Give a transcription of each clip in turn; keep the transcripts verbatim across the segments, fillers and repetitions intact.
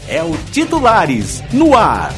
é o Titulares no ar.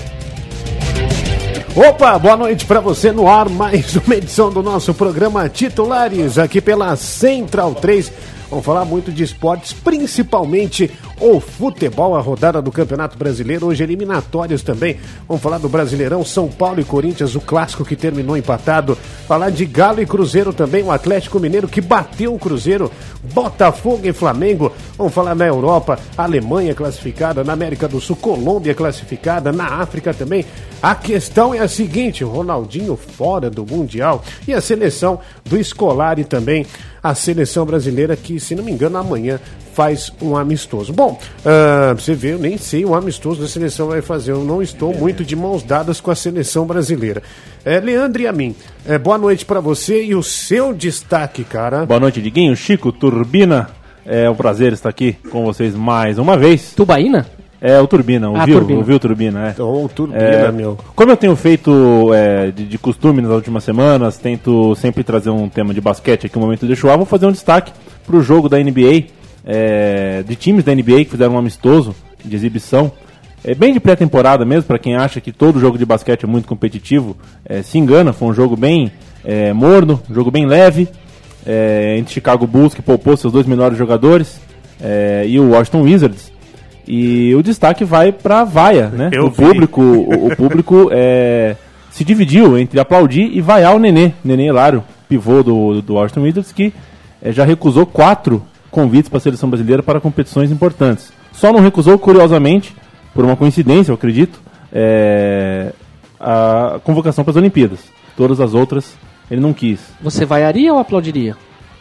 Opa, boa noite para você no ar, mais uma edição do nosso programa Titulares aqui pela Central três. Vamos falar muito de esportes, principalmente o futebol, a rodada do Campeonato Brasileiro, hoje eliminatórios também. Vamos falar do Brasileirão, São Paulo e Corinthians, o clássico que terminou empatado. Falar de Galo e Cruzeiro também, o Atlético Mineiro que bateu o Cruzeiro, Botafogo e Flamengo. Vamos falar na Europa, Alemanha classificada, na América do Sul, Colômbia classificada, na África também. A questão é a seguinte, o Ronaldinho fora do Mundial e a seleção do Scolari também, a seleção brasileira que, se não me engano, amanhã faz um amistoso. Bom, uh, você vê, eu nem sei o amistoso da seleção vai fazer, eu não estou muito de mãos dadas com a seleção brasileira. É, Leandro e a mim, é, boa noite para você e o seu destaque, cara. Boa noite, Diguinho, Chico, Turbina, é um prazer estar aqui com vocês mais uma vez. Tubaína? É, o Turbina, ouviu, ah, Turbina. ouviu o Turbina, é. Então, o Turbina, é, meu. Como eu tenho feito é, de, de costume nas últimas semanas, tento sempre trazer um tema de basquete aqui no Momento de Chuá, vou fazer um destaque pro jogo da N B A, é, de times da N B A que fizeram um amistoso de exibição, é bem de pré-temporada mesmo, para quem acha que todo jogo de basquete é muito competitivo, é, se engana, foi um jogo bem é, morno, um jogo bem leve, é, entre Chicago Bulls, que poupou seus dois melhores jogadores, é, e o Washington Wizards. E o destaque vai para a vaia, né? Eu o vi. público, o, o público é, se dividiu entre aplaudir e vaiar o Nenê, Nenê Hilário, pivô do, do Washington Wizards, que é, já recusou quatro convites para a seleção brasileira para competições importantes. Só não recusou, curiosamente, por uma coincidência, eu acredito, é, a convocação para as Olimpíadas. Todas as outras ele não quis. Você vaiaria ou aplaudiria?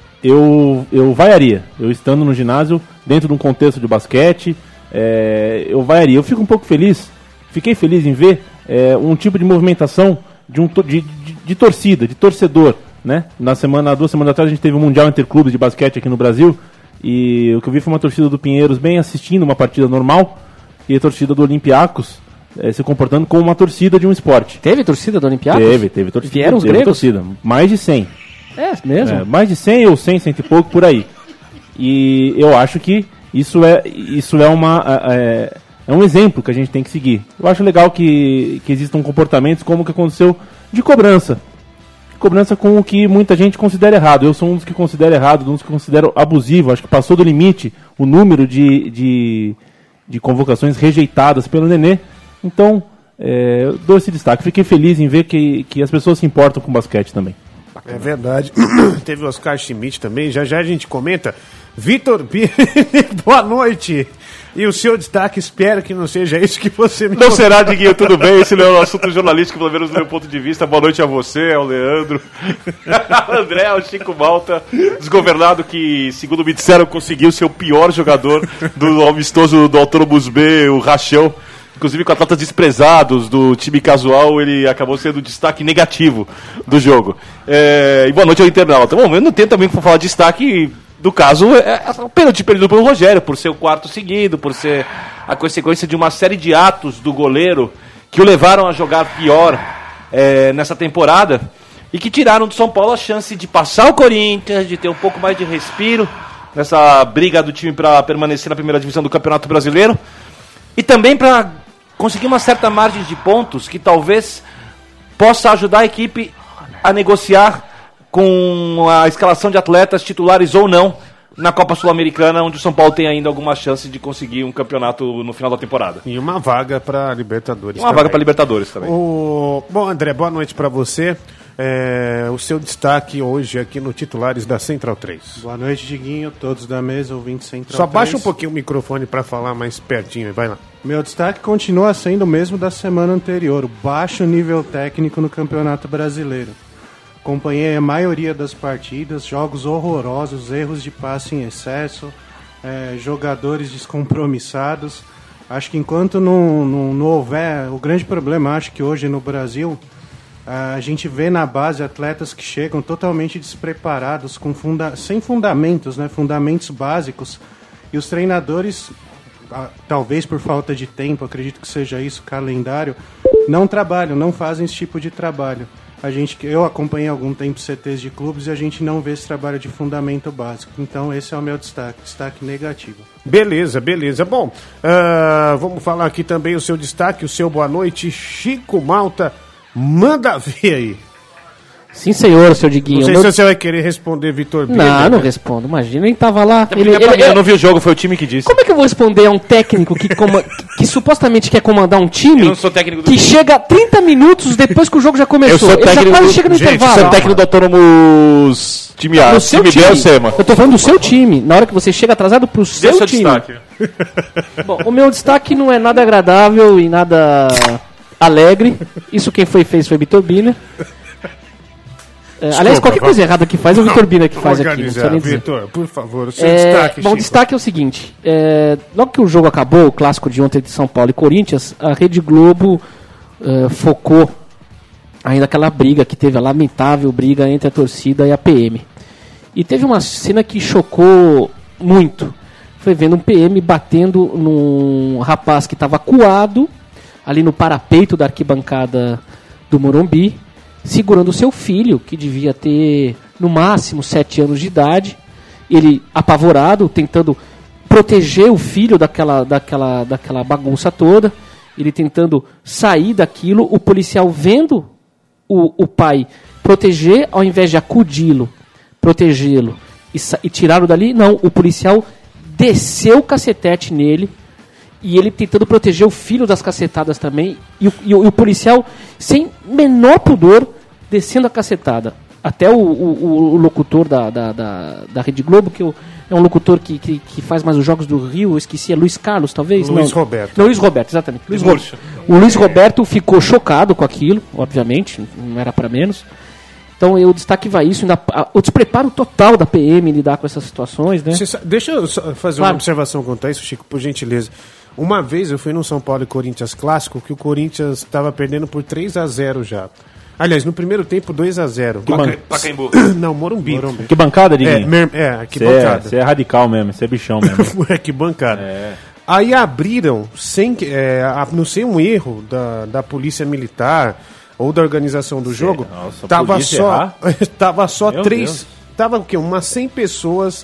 Eu, eu vaiaria. Eu estando no ginásio, dentro de um contexto de basquete, É, eu vaiaria. Eu fico um pouco feliz, fiquei feliz em ver é, um tipo de movimentação de, um, de, de, de torcida, de torcedor, né? Na semana, duas semanas atrás a gente teve um Mundial Interclubes de basquete aqui no Brasil e o que eu vi foi uma torcida do Pinheiros bem assistindo uma partida normal e a torcida do Olympiacos é, se comportando como uma torcida de um esporte. Teve torcida do Olympiacos? Teve, teve torcida. Vieram os teve gregos? Torcida, mais de cem. É mesmo? É, mais de cem ou cem, cento e pouco por aí. E eu acho que Isso é, isso é, uma, é, é um exemplo que a gente tem que seguir. Eu acho legal que, que existam comportamentos como o que aconteceu de cobrança. Cobrança com o que muita gente considera errado. Eu sou um dos que considero errado, um dos que considero abusivo. Acho que passou do limite o número de, de, de convocações rejeitadas pelo Nenê. Então, é, eu dou esse destaque. Fiquei feliz em ver que, que as pessoas se importam com o basquete também. É verdade. Teve o Oscar Schmidt também, já já a gente comenta. Vitor Pires, boa noite. E o seu destaque, espero que não seja isso que você me... Não será, Diguinho, tudo bem? Esse não é um assunto jornalístico, pelo menos do meu ponto de vista. Boa noite a você, ao Leandro, ao André, ao Chico Malta, desgovernado que, segundo me disseram, conseguiu ser o pior jogador do amistoso do Autônomos B, o Rachão. Inclusive com atletas desprezados do time casual, ele acabou sendo o destaque negativo do jogo. É, e boa noite ao internauta. Bom, eu não tenho também falar de destaque do caso, é o pênalti perdido pelo Rogério, por ser o quarto seguido, por ser a consequência de uma série de atos do goleiro que o levaram a jogar pior é, nessa temporada e que tiraram do São Paulo a chance de passar o Corinthians, de ter um pouco mais de respiro nessa briga do time para permanecer na primeira divisão do Campeonato Brasileiro e também para conseguir uma certa margem de pontos que talvez possa ajudar a equipe a negociar com a escalação de atletas titulares ou não na Copa Sul-Americana, onde o São Paulo tem ainda alguma chance de conseguir um campeonato no final da temporada. E uma vaga para Libertadores. Uma também. vaga para Libertadores também. O... Bom, André, boa noite para você. É... O seu destaque hoje aqui no Titulares da Central três. Boa noite, Diguinho, todos da mesa, ouvintes Central Só três. baixa um pouquinho o microfone para falar mais pertinho, vai lá. Meu destaque continua sendo o mesmo da semana anterior, o baixo nível técnico no Campeonato Brasileiro. Acompanhei a maioria das partidas, jogos horrorosos, erros de passe em excesso, é, jogadores descompromissados. Acho que enquanto não, não, não houver... O grande problema, acho que hoje no Brasil, a gente vê na base atletas que chegam totalmente despreparados, com funda- sem fundamentos, né, fundamentos básicos, e os treinadores, talvez por falta de tempo, acredito que seja isso, calendário, não trabalham, não fazem esse tipo de trabalho. a gente, eu acompanhei há algum tempo C Tês de clubes e a gente não vê esse trabalho de fundamento básico. Então esse é o meu destaque, destaque negativo. Beleza, beleza. Bom, uh, vamos falar aqui também o seu destaque, o seu boa noite. Chico Malta, manda ver aí. Sim, senhor, seu Diguinho. Não sei Meu... se você vai querer responder, Vitor Bender. Não, não né? respondo. Imagina, ele tava lá. É Ele, ele, ele, eu ele, não vi o jogo, foi o time que disse. Como é que eu vou responder a um técnico que, coma, que, que supostamente quer comandar um time Eu não sou técnico do que time. chega trinta minutos depois que o jogo já começou? Eu sou Ele já técnico quase do- chega no Gente, intervalo. Você é técnico do Autônomos time A, No seu time B é o time. SEMA. Eu tô falando do seu time. Na hora que você chega atrasado pro seu, Dê seu time. destaque. Bom, o meu destaque não é nada agradável e nada alegre. Isso quem foi fez foi Vitor Biner. É, aliás, qualquer vamos- coisa errada que faz é o Vitor Biner que faz aqui. Não Organizar. precisa nem dizer. Vitor, por favor, o seu É, destaque, bom, o Chico. destaque é o seguinte: é, logo que o jogo acabou, o clássico de ontem de São Paulo e Corinthians, a Rede Globo é, focou ainda aquela briga que teve, a lamentável briga entre a torcida e a P M. E teve uma cena que chocou muito. Foi vendo um P M batendo num rapaz que estava acuado ali no parapeito da arquibancada do Morumbi, segurando o seu filho, que devia ter no máximo sete anos de idade. Ele apavorado, tentando proteger o filho daquela, daquela, daquela bagunça toda. Ele tentando sair daquilo. O policial vendo o, o pai proteger, ao invés de acudi-lo, protegê-lo e, sa- e tirá-lo dali, não. O policial desceu o cacetete nele. E ele tentando proteger o filho das cacetadas também. E o, e o, e o policial, sem menor pudor, descendo a cacetada. Até o, o, o locutor da, da, da, da Rede Globo, que eu, é um locutor que, que, que faz mais os Jogos do Rio, eu esqueci, é Luiz Carlos, talvez? Luiz Não. Roberto. Não, Luiz Roberto, exatamente. Luiz Murcha. Ro- o Luiz Roberto ficou chocado com aquilo, obviamente, não era para menos. Então eu destaque vai isso, ainda, a, o despreparo total da P M em lidar com essas situações, né? Você sa- Deixa eu só fazer Claro. uma observação quanto a isso, Chico, por gentileza. Uma vez eu fui no São Paulo e Corinthians clássico, que o Corinthians estava perdendo por três a zero já. Aliás, no primeiro tempo, dois a zero. Paca- Pacaembu. Não, Morumbi. Que bancada, É, Diguinho? mer- é, que Você é, bancada. você é radical mesmo, você é bichão mesmo. É, que bancada. É. Aí abriram, sem, que- é, a- não sei, um erro da, da polícia militar ou da organização do jogo. Nossa, tava polícia só, errar? tava só Meu três. Deus. Tava o quê? Umas cem pessoas,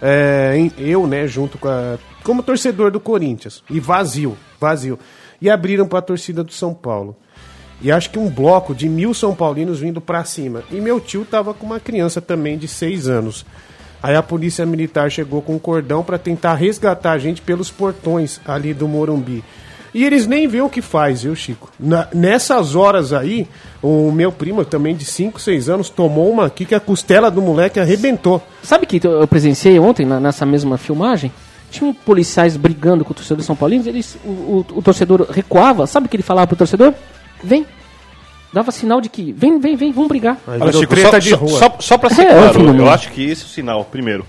é, em- eu, né, junto com a. Como torcedor do Corinthians. E vazio, vazio. E abriram para a torcida do São Paulo. E acho que um bloco de mil São Paulinos vindo pra cima. E meu tio tava com uma criança também de seis anos. Aí a polícia militar chegou com um cordão pra tentar resgatar a gente pelos portões ali do Morumbi. E eles nem veem o que faz, viu, Chico? Na- nessas horas aí, o meu primo, também de cinco, seis anos, tomou uma aqui que a costela do moleque arrebentou. Sabe que eu presenciei ontem, na- nessa mesma filmagem? Tinham policiais brigando com o torcedor São Paulino, eles, o, o, o torcedor recuava, sabe o que ele falava pro torcedor? Vem. Dava sinal de que, vem, vem, vem, vamos brigar. Aí Olha, virou Chico, treta só, de só, rua. só, só pra ser É, claro, filho, eu meu. acho que esse é o sinal, primeiro,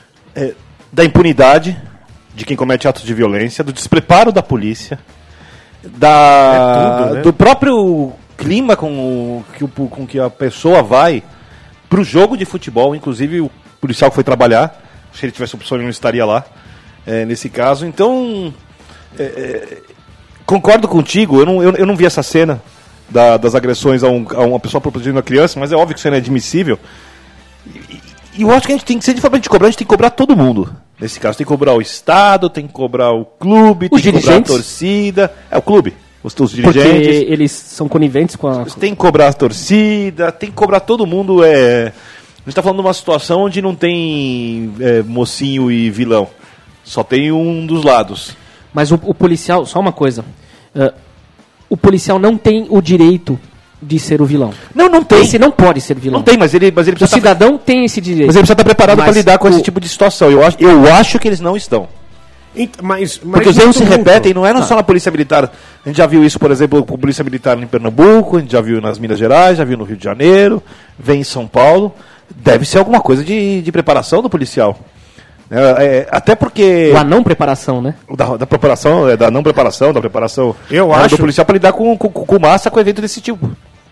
é, da impunidade de quem comete atos de violência, do despreparo da polícia, da, É tudo, né? do próprio clima com, o, que, o, com que a pessoa vai pro jogo de futebol, inclusive o policial que foi trabalhar, se ele tivesse opção ele não estaria lá, é, nesse caso. Então, é, é, concordo contigo, eu não, eu, eu não vi essa cena da- das agressões a, um- a uma pessoa protegendo a criança, mas é óbvio que isso é inadmissível. E, e eu acho que a gente tem que, se a gente for pra gente cobrar, a gente tem que cobrar todo mundo. Nesse caso, tem que cobrar o Estado, tem que cobrar o clube, Os tem que cobrar a dirigentes. torcida. É, o clube, os, os Porque dirigentes. eles são coniventes com a... Tem que cobrar a torcida, tem que cobrar todo mundo. É... A gente tá falando de uma situação onde não tem é, mocinho e vilão. Só tem um dos lados. Mas o, o policial, só uma coisa, eh, o policial não tem o direito de ser o vilão. Não, não tem. Esse não pode ser vilão. Não tem, mas ele, mas ele O precisa estar cidadão tem esse direito. mas ele precisa estar preparado Mas para lidar com o- esse tipo de situação. Eu acho, eu acho que eles não estão. Ent- Mas, mas Porque os no erros se tumulto- repetem, não é só na Polícia Militar. A gente já viu isso, por exemplo, com a Polícia Militar em Pernambuco, a gente já viu nas Minas Gerais, já viu no Rio de Janeiro, vem em São Paulo. Deve ser alguma coisa de, de preparação do policial. É, é, até porque... O anão preparação, né? Da, da preparação, é, da não preparação, da preparação Eu é, acho- do policial para lidar com, com, com massa, com evento desse tipo.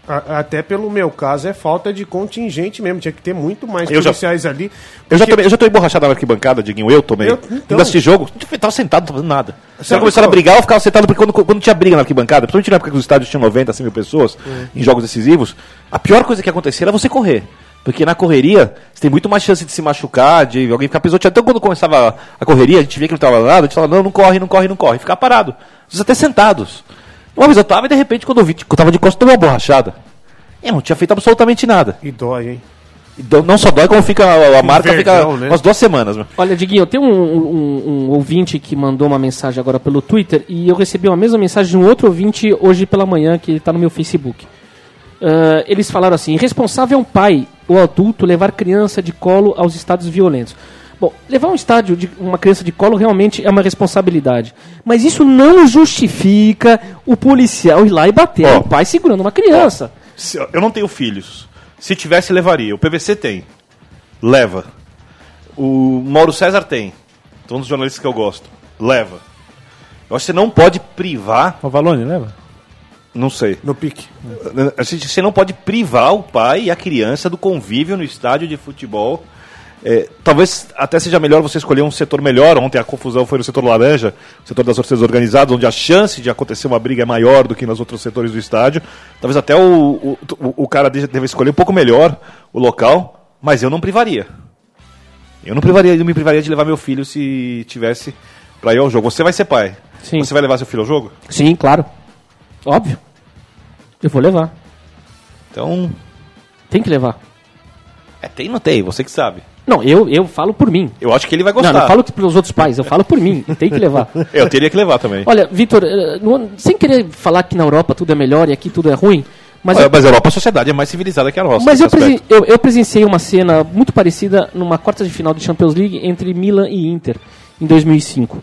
A- Até pelo meu caso, é falta de contingente mesmo. Tinha que ter muito mais Eu já- policiais ali. Eu já, porque- tomei, eu já tô emborrachado na arquibancada, Diguinho. Eu tomei. Eu- Eu, então. Nesse jogo, eu tava sentado, não tava fazendo nada. Você Sabe começaram a qual? brigar, eu ficava sentado, porque quando, quando tinha briga na arquibancada, principalmente na época que os estádios tinham noventa, cem mil pessoas, em jogos decisivos, a pior coisa que acontecia era você correr. Porque na correria, você tem muito mais chance de se machucar, de alguém ficar pisoteado. Então quando começava a correria, a gente via que não tava nada, a gente falava, não, não corre, não corre, não corre. Ficava parado. Às vezes até sentados. Uma vez eu tava e de repente, quando eu vi que eu tava de costas, tomei uma borrachada. Eu não tinha feito absolutamente nada. E dói, hein? E do- não só dói, como fica a, a marca vergão, fica né? umas duas semanas. Meu. Olha, Diguinho, tem um, um- um ouvinte que mandou uma mensagem agora pelo Twitter e eu recebi uma mesma mensagem de um outro ouvinte hoje pela manhã que está no meu Facebook. Ah, eles falaram assim: irresponsável é um pai ou adulto levar criança de colo aos estados violentos. Bom, levar um estádio de uma criança de colo realmente é uma responsabilidade. Mas isso não justifica o policial ir lá e bater. Ó. É o pai segurando uma criança. Se- Eu não tenho filhos. Se tivesse, levaria. O P V C tem. Leva. O Mauro César tem. Um dos jornalistas que eu gosto. Leva. Eu acho que você não pode privar. O Valone, leva? Não sei. No pique. Assim, Você não pode privar o pai e a criança do convívio no estádio de futebol. É, talvez até seja melhor você escolher um setor melhor. Ontem a confusão foi no setor laranja, o setor das torcidas organizadas, onde a chance de acontecer uma briga é maior do que nos outros setores do estádio. Talvez até o, o, o- o cara de- deva escolher um pouco melhor o local, mas eu não privaria. Eu não privaria, eu me privaria de levar meu filho se tivesse pra ir ao jogo. Você vai ser pai. Sim. Você vai levar seu filho ao jogo? Sim, claro. Óbvio. Eu vou levar. Então, Tem que levar. é, tem ou não tem, você que sabe. Não, eu, eu falo por mim. Eu acho que ele vai Não, gostar. não falo pelos outros pais, eu falo por mim. Tem que levar. Eu teria que levar também. Olha, Vitor, eh, não- sem querer falar que na Europa tudo é melhor e aqui tudo é ruim, mas, Olha, eu, mas a Europa, a sociedade é mais civilizada que a nossa. mas eu, nesse aspecto. presen- eu, eu presenciei uma cena muito parecida numa quarta de final de Champions League entre Milan e Inter, em dois mil e cinco.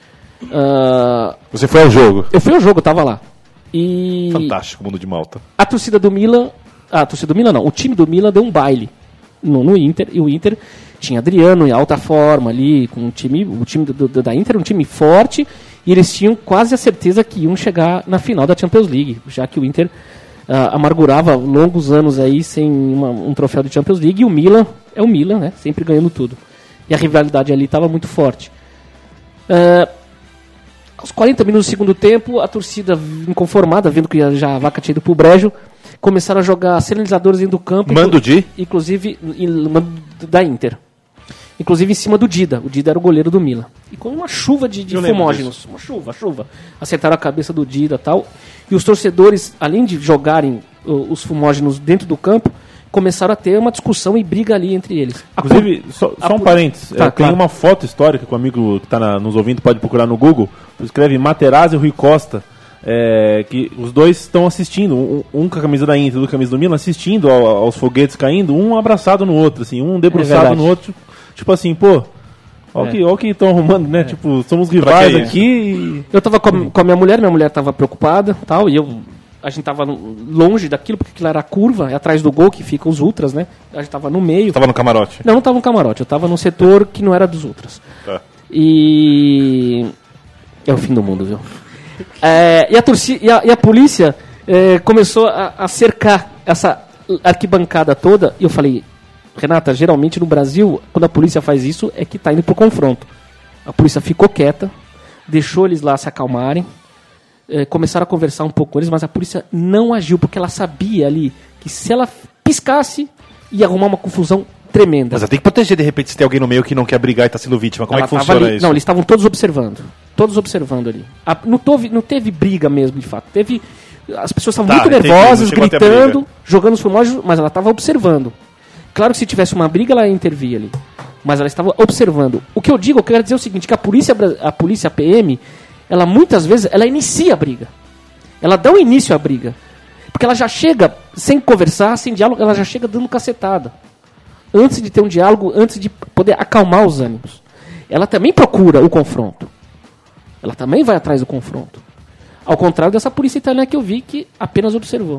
Ah, Você foi ao jogo. eu fui ao jogo, eu tava lá. E Fantástico, mundo de Malta. a torcida do Milan, a torcida do Milan não, o time do Milan deu um baile no, no Inter, e o Inter tinha Adriano em alta forma ali, com o time, o time do, do- da Inter, um time forte, e eles tinham quase a certeza que iam chegar na final da Champions League, já que o Inter ah, amargurava longos anos aí sem uma- um troféu de Champions League, e o Milan é o Milan, né, sempre ganhando tudo. E a rivalidade ali estava muito forte. Ah, aos quarenta minutos do segundo tempo, a torcida inconformada, vendo que já a vaca tinha ido pro brejo, começaram a jogar sinalizadores dentro do campo. Mando de? Inclusive, em- mando da Inter. Inclusive em cima do Dida. O Dida era o goleiro do Milan. E com uma chuva de, de Eu lembro fumógenos. Uma chuva, chuva. Acertaram a cabeça do Dida e tal. E os torcedores, além de jogarem uh, os fumógenos dentro do campo, começaram a ter uma discussão e briga ali entre eles. A Inclusive, só, a só um pu- parênteses. Tá, é, tem claro. uma foto histórica que o amigo que está nos ouvindo pode procurar no Google. Escreve Materazzi e Rui Costa. É, que os dois estão assistindo, um, um com a camisa da Inter e outro com a camisa do Milan, assistindo ao- aos foguetes caindo, um abraçado no outro, assim, um debruçado verdade. no outro. Tipo assim, pô, olha É. o que ó o que estão arrumando, né? Tipo, somos rivais quem? aqui e... Eu tava com a, com a minha mulher, minha mulher tava preocupada, tal, e eu a gente tava no- longe daquilo porque aquilo era a curva, é atrás do gol que ficam os ultras, né? A gente tava no meio. Tava no camarote. Não, não tava no camarote, eu tava num setor que não era dos ultras. Tá. E é o fim do mundo, viu? É, e, a torcida, e, a, e a polícia é, começou a, a cercar essa arquibancada toda, e eu falei, Renata, geralmente no Brasil, quando a polícia faz isso, é que tá indo pro confronto. A polícia ficou quieta, deixou eles lá se acalmarem, eh, começaram a conversar um pouco com eles, mas a polícia não agiu, porque ela sabia ali que se ela piscasse, ia arrumar uma confusão tremenda. Mas ela tem que proteger, de repente, se tem alguém no meio que não quer brigar e tá sendo vítima. Como Ela é que tava funciona ali- isso? Não, eles estavam todos observando. Todos observando ali. A- não, teve, não teve briga mesmo, de fato. Teve. As pessoas estavam Tá, muito entendi, nervosas, não chegou a ter gritando, briga. jogando os fumógenos, mas ela estava observando. Claro que se tivesse uma briga, ela ia intervir ali. Mas ela estava observando. O que eu digo, eu quero dizer o seguinte, que a polícia, bra- a polícia a P M, ela muitas vezes, ela inicia a briga. Ela dá o início à briga. Porque ela já chega, sem conversar, sem diálogo, ela já chega dando cacetada. Antes de ter um diálogo, antes de poder acalmar os ânimos. Ela também procura o confronto. Ela também vai atrás do confronto. Ao contrário dessa polícia italiana que eu vi, que apenas observou.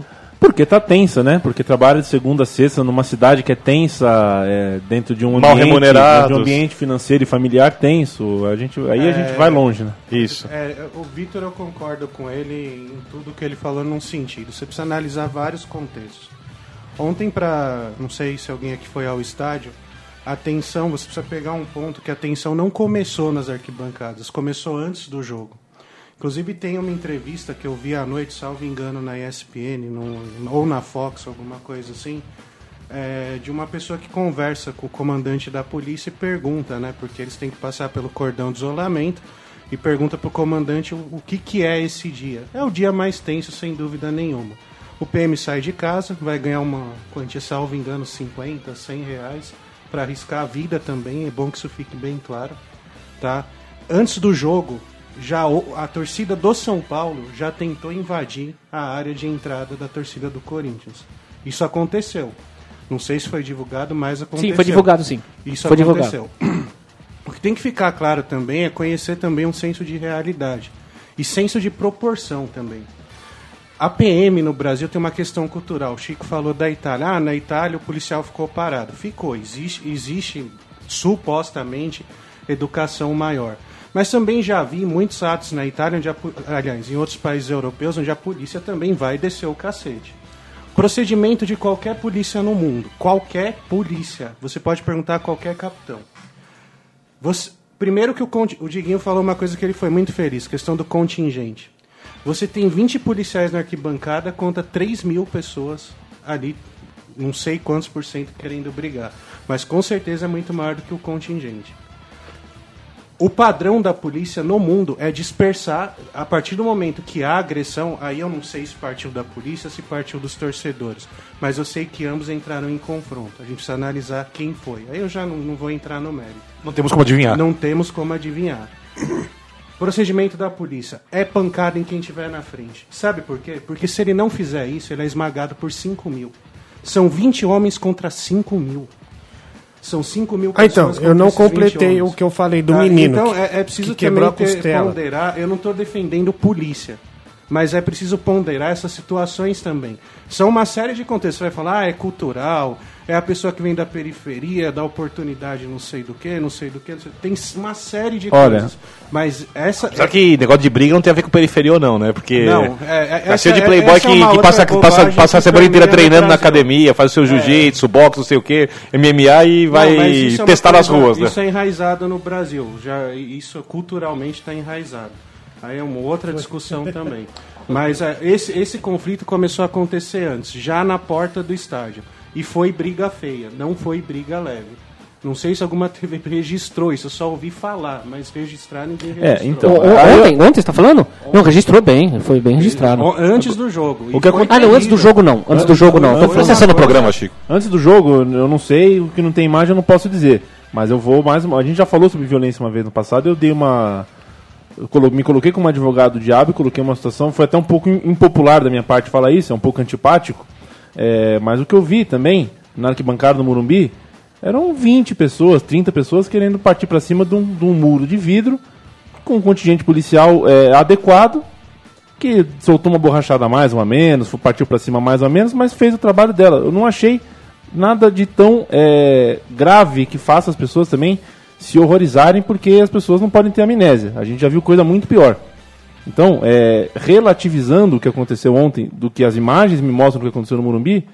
Porque tá tensa, né? Porque trabalha de segunda a sexta numa cidade que é tensa, é, dentro de um Mal ambiente, remunerados. de um ambiente financeiro e familiar tenso. A gente, aí a gente vai longe, né? Isso. É, o Vitor, eu concordo com ele em tudo que ele falou num sentido. Você precisa analisar vários contextos. Ontem, para não sei se alguém aqui foi ao estádio, a tensão, você precisa pegar um ponto que a tensão não começou nas arquibancadas, começou antes do jogo. Inclusive tem uma entrevista que eu vi à noite, salvo engano, na E S P N no, ou na Fox, alguma coisa assim, é, de uma pessoa que conversa com o comandante da polícia e pergunta, né, porque eles têm que passar pelo cordão de isolamento, e pergunta para o comandante o, o que, que é esse dia. É o dia mais tenso, sem dúvida nenhuma. O P M sai de casa, vai ganhar uma quantia, salvo engano, cinquenta, cem reais, para arriscar a vida também, é bom que isso fique bem claro, tá? Antes do jogo, já a torcida do São Paulo já tentou invadir a área de entrada da torcida do Corinthians. Isso aconteceu. Não sei se foi divulgado, mas aconteceu. Sim, foi divulgado, sim. Isso foi aconteceu. Divulgado. O que tem que ficar claro também é conhecer também um senso de realidade e senso de proporção também. A P M no Brasil tem uma questão cultural. O Chico falou da Itália. Ah, na Itália o policial ficou parado. Ficou. Existe, existe supostamente educação maior. Mas também já vi muitos atos na Itália, onde a, aliás, em outros países europeus, onde a polícia também vai descer o cacete. Procedimento de qualquer polícia no mundo. Qualquer polícia. Você pode perguntar a qualquer capitão. Você, primeiro que o, o Diguinho falou uma coisa que ele foi muito feliz, questão do contingente. Você tem vinte policiais na arquibancada contra três mil pessoas ali, não sei quantos por cento querendo brigar. Mas com certeza é muito maior do que o contingente. O padrão da polícia no mundo é dispersar, a partir do momento que há agressão, aí eu não sei se partiu da polícia, se partiu dos torcedores, mas eu sei que ambos entraram em confronto. A gente precisa analisar quem foi. Aí eu já não, não vou entrar no mérito. Não temos como adivinhar. Não temos como adivinhar. Procedimento da polícia é pancada em quem estiver na frente. Sabe por quê? Porque se ele não fizer isso, ele é esmagado por cinco mil. São vinte homens contra cinco mil. São cinco mil pessoas. Ah, então, eu não completei o que eu falei do tá? menino. Então, que, é, é preciso que quebrou também a ter, costela. ponderar. Eu não estou defendendo polícia, mas é preciso ponderar essas situações também. São uma série de contextos. Você vai falar, ah, é cultural, é a pessoa que vem da periferia, dá oportunidade não sei do que, não sei do que. Tem uma série de Olha, coisas. Mas essa. Só que negócio de briga não tem a ver com periferia ou não, né? Porque Não, é, é, tá cheio de essa- playboy essa é que, uma que outra passa, passa, bobagem passa a que semana inteira permeia no treinando na Brasil. academia, faz o seu jiu-jitsu, boxe, não sei o que, M M A e vai Não, mas isso é uma testar nas coisa- ruas, né? Isso é enraizado no Brasil. Já, isso culturalmente está enraizado. Aí é uma outra discussão também. Mas é, esse, esse conflito começou a acontecer antes, já na porta do estádio. E foi briga feia, não foi briga leve. Não sei se alguma T V registrou isso, eu só ouvi falar, mas registrar ninguém registrou. É, então, O- o- Aí eu- ontem, ontem você tá falando? Não, registrou bem, foi bem registrado. O- Antes do jogo. O E que foi Ah, não, antes do terrível. jogo não. Antes do jogo não. Tô Presta falando atenção no programa, Chico. Antes do jogo, eu não sei, o que não tem imagem eu não posso dizer. Mas eu vou mais uma. A gente já falou sobre violência uma vez no passado, eu dei uma. Eu colo- me coloquei como advogado do diabo, coloquei uma situação, foi até um pouco im- impopular da minha parte falar isso, é um pouco antipático. É, mas o que eu vi também, na arquibancada do Morumbi, eram vinte pessoas, trinta pessoas querendo partir para cima de um, de um muro de vidro, com um contingente policial é, adequado, que soltou uma borrachada a mais ou a menos, foi- partiu para cima mais ou a menos, mas fez o trabalho dela. Eu não achei nada de tão é, grave que faça as pessoas também se horrorizarem, porque as pessoas não podem ter amnésia. A gente já viu coisa muito pior. Então, é, relativizando o que aconteceu ontem, do que as imagens me mostram do que aconteceu no Morumbi,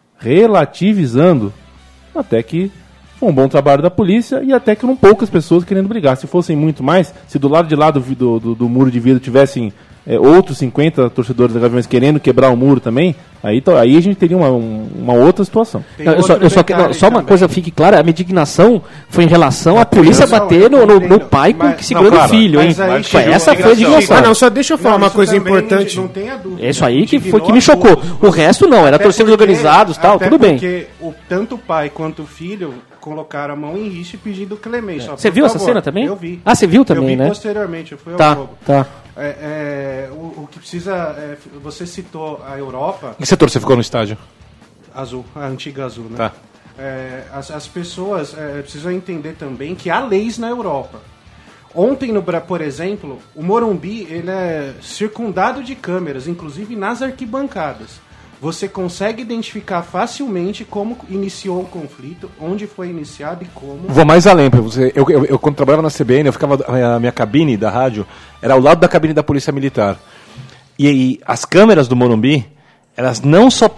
relativizando, até que foi um bom trabalho da polícia e até que eram poucas pessoas querendo brigar. Se fossem muito mais, se do lado de lá do, vi- do, do, do muro de vidro tivessem é, outros cinquenta torcedores da Gaviões querendo quebrar o muro também, aí, to- aí a gente teria uma, um- uma outra situação. Tem Não, eu só, outro eu só, que- detalhe não, só uma também. coisa fique clara, a minha indignação foi em relação à polícia Não, bater eu no, no, no compreendo, pai com, mas- que segurando não, o claro, filho, hein? mas aí Foi chegou essa a foi a indignação. Ah, não, só deixa eu falar Não, uma isso coisa também importante. Não tenha dúvida. Isso aí que foi que Indignou me chocou. todos. O resto não, era Até torcidas porque- organizados e tal, até tudo bem. Porque o, tanto o pai quanto o filho colocaram a mão em risco pedindo clemência. Ó, Você por viu essa favor. cena também? Eu vi. Ah, você viu também, eu vi né? posteriormente, eu fui ao Tá, jogo. tá. É, é, o, o que precisa... é, você citou a Europa, Em que setor você ficou no estádio? azul, a antiga azul, né? Tá. É, as, as pessoas é, precisam entender também que há leis na Europa. Ontem, no, Bra- por exemplo, o Morumbi ele é circundado de câmeras, inclusive nas arquibancadas. você consegue identificar facilmente como iniciou o conflito, onde foi iniciado e como... Vou mais além para você. Eu, eu, eu, quando trabalhava na C B N, eu ficava, a minha cabine da rádio era ao lado da cabine da Polícia Militar. E, e as câmeras do Morumbi, elas não só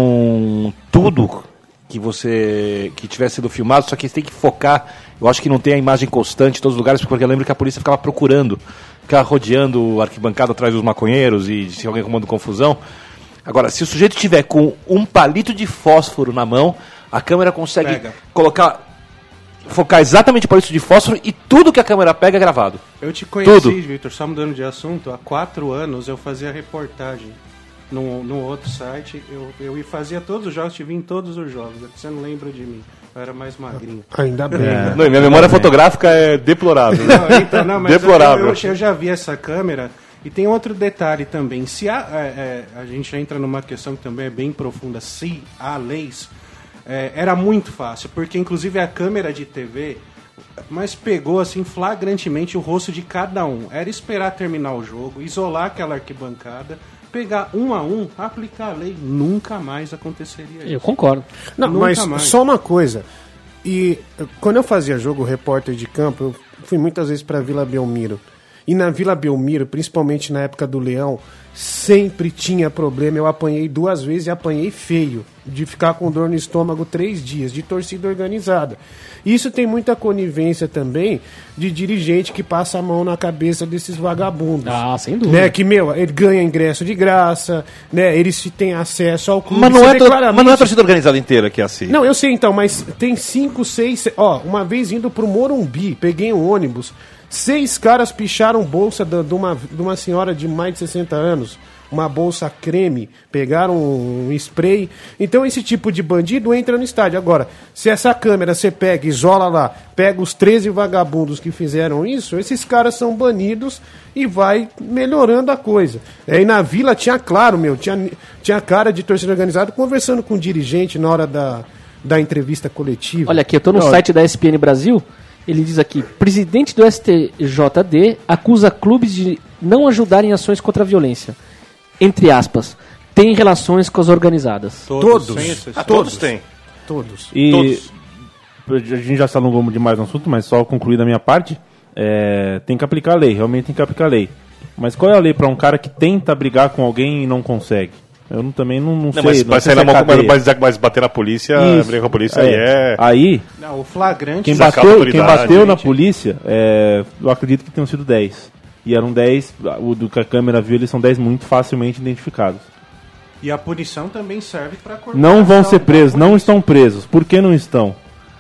pegam tudo que você que tiver sido filmado, só que você tem que focar. Eu acho que não tem a imagem constante em todos os lugares, porque eu lembro que a polícia ficava procurando, ficava rodeando a arquibancada atrás dos maconheiros e se alguém arrumando confusão. Agora, se o sujeito tiver com um palito de fósforo na mão, a câmera consegue Pega. colocar, focar exatamente o palito de fósforo e tudo que a câmera pega é gravado. Eu te conheci, Tudo. Vitor, só mudando de assunto, há quatro anos eu fazia reportagem no, no outro site, eu, eu fazia todos os jogos, te vi em todos os jogos, você não lembra de mim, eu era mais magrinho. Ainda bem. É. Não, minha memória fotográfica é deplorável. Não, então, não, mas Deplorável. Eu, eu, eu já vi essa câmera. E tem outro detalhe também. Se há, é, é, a gente entra numa questão que também é bem profunda. Se há leis, é, era muito fácil. Porque, inclusive, a câmera de T V, mas pegou assim flagrantemente o rosto de cada um. Era esperar terminar o jogo, isolar aquela arquibancada, pegar um a um, aplicar a lei. Nunca mais aconteceria isso. Eu concordo. Não, Nunca mas mais. só uma coisa. E eh, quando eu fazia jogo repórter de campo, eu fui muitas vezes para Vila Belmiro. E na Vila Belmiro, principalmente na época do Leão, sempre tinha problema. Eu apanhei duas vezes e apanhei feio. De ficar com dor no estômago três dias, de torcida organizada. Isso tem muita conivência também de dirigente que passa a mão na cabeça desses vagabundos. Ah, sem dúvida. Né, que, meu, ele ganha ingresso de graça, né? Eles têm acesso ao clube. Mas não, Você é vê to- claramente- mas não é a torcida organizada inteira que é assim. Não, eu sei então, mas tem cinco, seis... se- Ó, uma vez indo pro Morumbi, peguei um ônibus, seis caras picharam bolsa da- de uma, de uma senhora de mais de sessenta anos, uma bolsa creme, pegaram um spray. Então esse tipo de bandido entra no estádio. Agora, se essa câmera você pega, isola lá, pega os treze vagabundos que fizeram isso, esses caras são banidos e vai melhorando a coisa. Aí na Vila tinha, claro, meu, tinha, tinha cara de torcida organizada conversando com o dirigente na hora da, da entrevista coletiva. Olha aqui, eu tô no site da E S P N Brasil, ele diz aqui, presidente do S T J D acusa clubes de não ajudarem em ações contra a violência. Entre aspas, tem relações com as organizadas. Todos. sem exceção. Ah, todos têm. Todos. E Todos. a gente já se alongou demais no assunto, mas só concluir da minha parte, é, tem que aplicar a lei, realmente tem que aplicar a lei. Mas qual é a lei para um cara que tenta brigar com alguém e não consegue? Eu não- também não, não, Não, sei. mas, não mas, sei sair se na é mão, mas, cadeia. mas, mas bater na polícia, Isso. brigar com a polícia aí é... Aí, Não, o flagrante... quem Sacar a bateu, quem autoridade, bateu na gente. polícia, é, eu acredito que tenham sido dez. E eram dez, o do que a câmera viu, eles são dez muito facilmente identificados. E a punição também serve para Não vão ser presos, não estão presos. Por que não estão?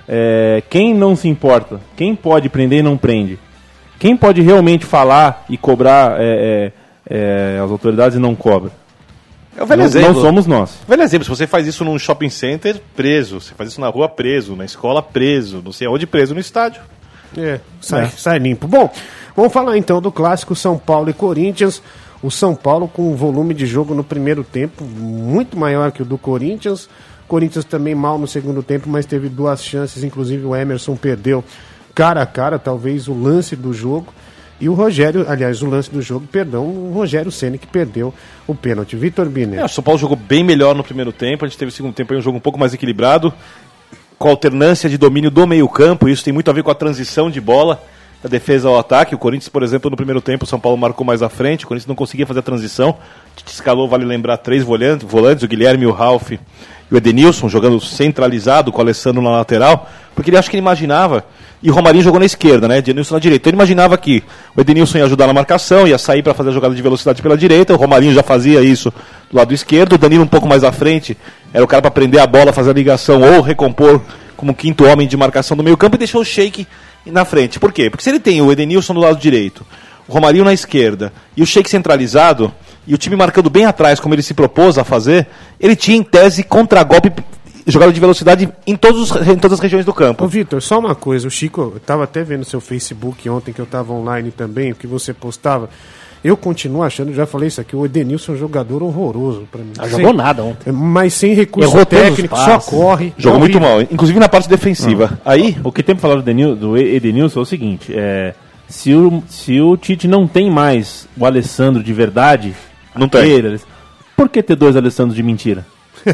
É, quem não se importa? Quem pode prender e não prende? Quem pode realmente falar e cobrar é, é, é, as autoridades e não cobra? É o velho Não, exemplo. não somos nós. Velho exemplo, se você faz isso num shopping center, preso. Você faz isso na rua, preso. Na escola, preso. Não sei aonde, preso no estádio. É, sai, sai limpo. Bom, vamos falar então do clássico São Paulo e Corinthians. O São Paulo com um volume de jogo no primeiro tempo muito maior que o do Corinthians. Corinthians também mal no segundo tempo, mas teve duas chances, inclusive o Emerson perdeu cara a cara, talvez o lance do jogo. E o Rogério, aliás, o lance do jogo, perdão, o Rogério Ceni que perdeu o pênalti. Vitor Biner. É, o São Paulo jogou bem melhor no primeiro tempo. A gente teve no segundo tempo aí um jogo um pouco mais equilibrado, com alternância de domínio do meio-campo. Isso tem muito a ver com a transição de bola da defesa ao ataque. O Corinthians, por exemplo, no primeiro tempo, o São Paulo marcou mais à frente. O Corinthians não conseguia fazer a transição. Tite escalou, vale lembrar, três volantes, volantes o Guilherme, o Ralf e o Edenilson, jogando centralizado com o Alessandro na lateral, porque ele acha que ele imaginava. E o Romarinho jogou na esquerda, né? Edenilson na direita. Então ele imaginava que o Edenilson ia ajudar na marcação, ia sair para fazer a jogada de velocidade pela direita. O Romarinho já fazia isso do lado esquerdo. O Danilo um pouco mais à frente era o cara para prender a bola, fazer a ligação ou recompor como quinto homem de marcação do meio campo e deixou o Sheik na frente. Por quê? Porque se ele tem o Edenilson do lado direito, o Romarinho na esquerda e o Sheik centralizado, e o time marcando bem atrás, como ele se propôs a fazer, ele tinha em tese contragolpe, jogada de velocidade em, todos os, em todas as regiões do campo. Ô Vitor, só uma coisa, o Chico, eu tava até vendo seu Facebook ontem, que eu tava online também, o que você postava. Eu continuo achando, já falei isso aqui, o Edenilson é um jogador horroroso pra mim. Não jogou nada ontem. Mas sem recurso Errou todos os técnico, só passes. corre. Jogou muito Horrível. mal, inclusive na parte defensiva. Aí, O que tem pra falar do, Denil, do Edenilson é o seguinte, é, se, o, se o Tite não tem mais o Alessandro de verdade, Não tem. aquele, por por que ter dois Alessandros de mentira?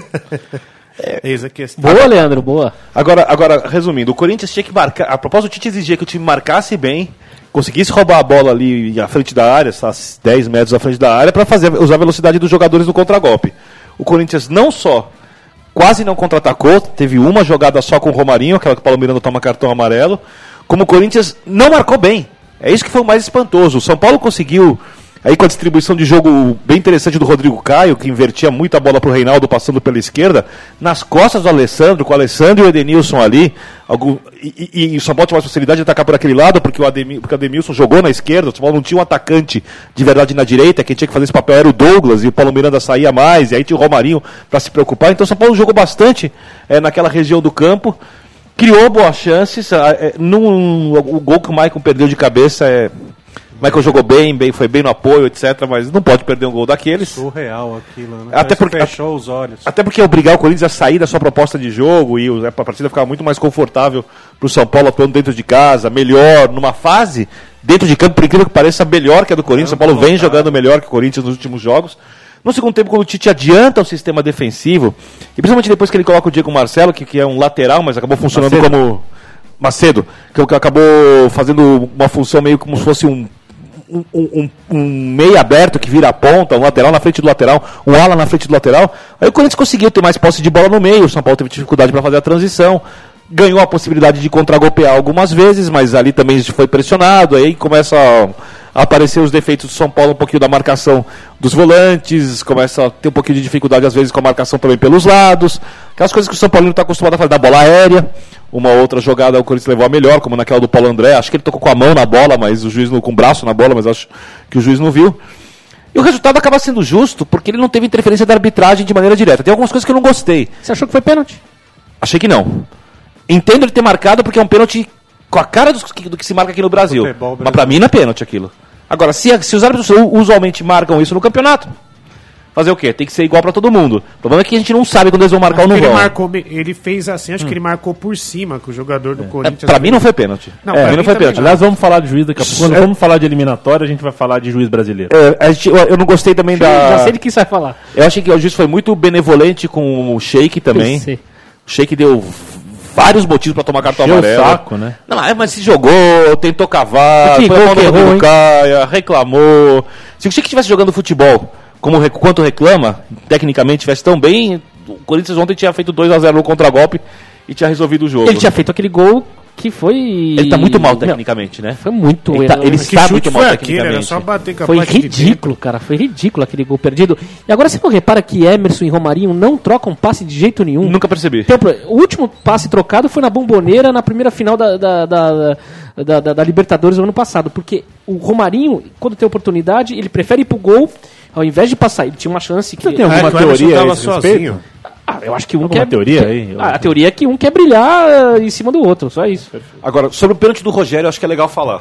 Eis a questão. Boa, Leandro, boa. Agora, agora, resumindo, o Corinthians tinha que marcar. A propósito, o Tite exigia que o time marcasse bem, conseguisse roubar a bola ali à frente da área, essas dez metros à frente da área, para fazer usar a velocidade dos jogadores no contragolpe. O Corinthians não só quase não contra-atacou, teve uma jogada só com o Romarinho, aquela que o Paulo Miranda toma cartão amarelo, como o Corinthians não marcou bem. É isso que foi o mais espantoso. O São Paulo conseguiu, aí com a distribuição de jogo bem interessante do Rodrigo Caio, que invertia muito a bola para o Reinaldo passando pela esquerda, nas costas do Alessandro, com o Alessandro e o Edenilson ali, algum, e, e, e o São Paulo tinha mais facilidade de atacar por aquele lado, porque o, Ademir, porque o Ademilson jogou na esquerda, o São Paulo não tinha um atacante de verdade na direita, quem tinha que fazer esse papel era o Douglas, e o Paulo Miranda saía mais, e aí tinha o Romarinho para se preocupar. Então o São Paulo jogou bastante é, naquela região do campo, criou boas chances, é, num, o gol que o Maicon perdeu de cabeça é... O Michael jogou bem, bem, foi bem no apoio, etcétera. Mas não pode perder um gol daqueles. Surreal aquilo, né? Até porque, fechou os olhos. Até porque obrigar o Corinthians a sair da sua proposta de jogo e a partida ficava muito mais confortável para o São Paulo atuando dentro de casa, melhor, numa fase dentro de campo, por incrível que pareça, melhor que a do Corinthians. O São Paulo vem jogando melhor que o Corinthians nos últimos jogos. No segundo tempo, quando o Tite adianta o sistema defensivo, e principalmente depois que ele coloca o Diego Marcelo, que, que é um lateral, mas acabou funcionando Macedo. como... Macedo, que, que acabou fazendo uma função meio como se fosse um Um, um, um meio aberto que vira a ponta, um lateral na frente do lateral, um ala na frente do lateral. Aí o Corinthians conseguiu ter mais posse de bola no meio, o São Paulo teve dificuldade para fazer a transição, ganhou a possibilidade de contragolpear algumas vezes, mas ali também foi pressionado, aí começa a, a aparecer os defeitos do São Paulo, um pouquinho da marcação dos volantes, começa a ter um pouquinho de dificuldade às vezes com a marcação também pelos lados, aquelas coisas que o São Paulo não está acostumado a fazer, da bola aérea. Uma outra jogada o Corinthians levou a melhor, como naquela do Paulo André. Acho que ele tocou com a mão na bola, mas o juiz não, com o braço na bola, mas acho que o juiz não viu. E o resultado acaba sendo justo, porque ele não teve interferência da arbitragem de maneira direta. Tem algumas coisas que eu não gostei. Você achou que foi pênalti? Achei que não. Entendo ele ter marcado, porque é um pênalti com a cara do que, do que se marca aqui no Brasil. Futebol Mas pra mim não é pênalti aquilo. Agora, se, se os árbitros usualmente marcam isso no campeonato, fazer o quê? Tem que ser igual pra todo mundo. O problema é que a gente não sabe quando eles vão marcar ou não ele vão. Marcou, ele fez assim, acho hum. que ele marcou por cima com o jogador do É, Corinthians. pra mim não foi pênalti. Não, É, pra mim mim não foi também pênalti. não. Aliás, vamos falar de juiz daqui a pouco. Quando É. vamos falar de eliminatória, a gente vai falar de juiz brasileiro. É, a gente, eu, eu não gostei também da... Já sei de que você vai falar. Eu achei que o juiz foi muito benevolente com o Sheik também. Eu sei. O Sheik deu vários motivos pra tomar cartão Encheu o amarelo. saco, né? Não, mas se jogou, tentou cavar, Que foi a gol mão que no errou, Rodrigo hein? Caia, reclamou. Se o Sheik estivesse jogando futebol como, rec- quanto reclama, tecnicamente estivesse tão bem, o Corinthians ontem tinha feito dois a zero no contragolpe e tinha resolvido o jogo. Ele tinha feito aquele gol que foi... Ele tá muito mal tecnicamente, né? Foi muito... Ele, tá, errado. ele Que está chute muito mal foi aquele? Era tecnicamente. só bater com a Foi parte de dentro. ridículo, cara. Foi ridículo aquele gol perdido. E agora você não repara que Emerson e Romarinho não trocam passe de jeito nenhum? Nunca percebi. Tem um pro- O último passe trocado foi na Bomboneira, na primeira final da, da, da, da, da- da Libertadores do ano passado. Porque o Romarinho, quando tem oportunidade, ele prefere ir pro gol, ao invés de passar. Ele tinha uma chance que... Você tem alguma Ah, que o Emerson teoria a tava esse sozinho. respeito? Ah, eu acho que um Alguma quer... teoria quer- aí? Ah, a teoria é que um quer brilhar eh, em cima do outro, só isso. Agora, sobre o pênalti do Rogério, eu acho que é legal falar.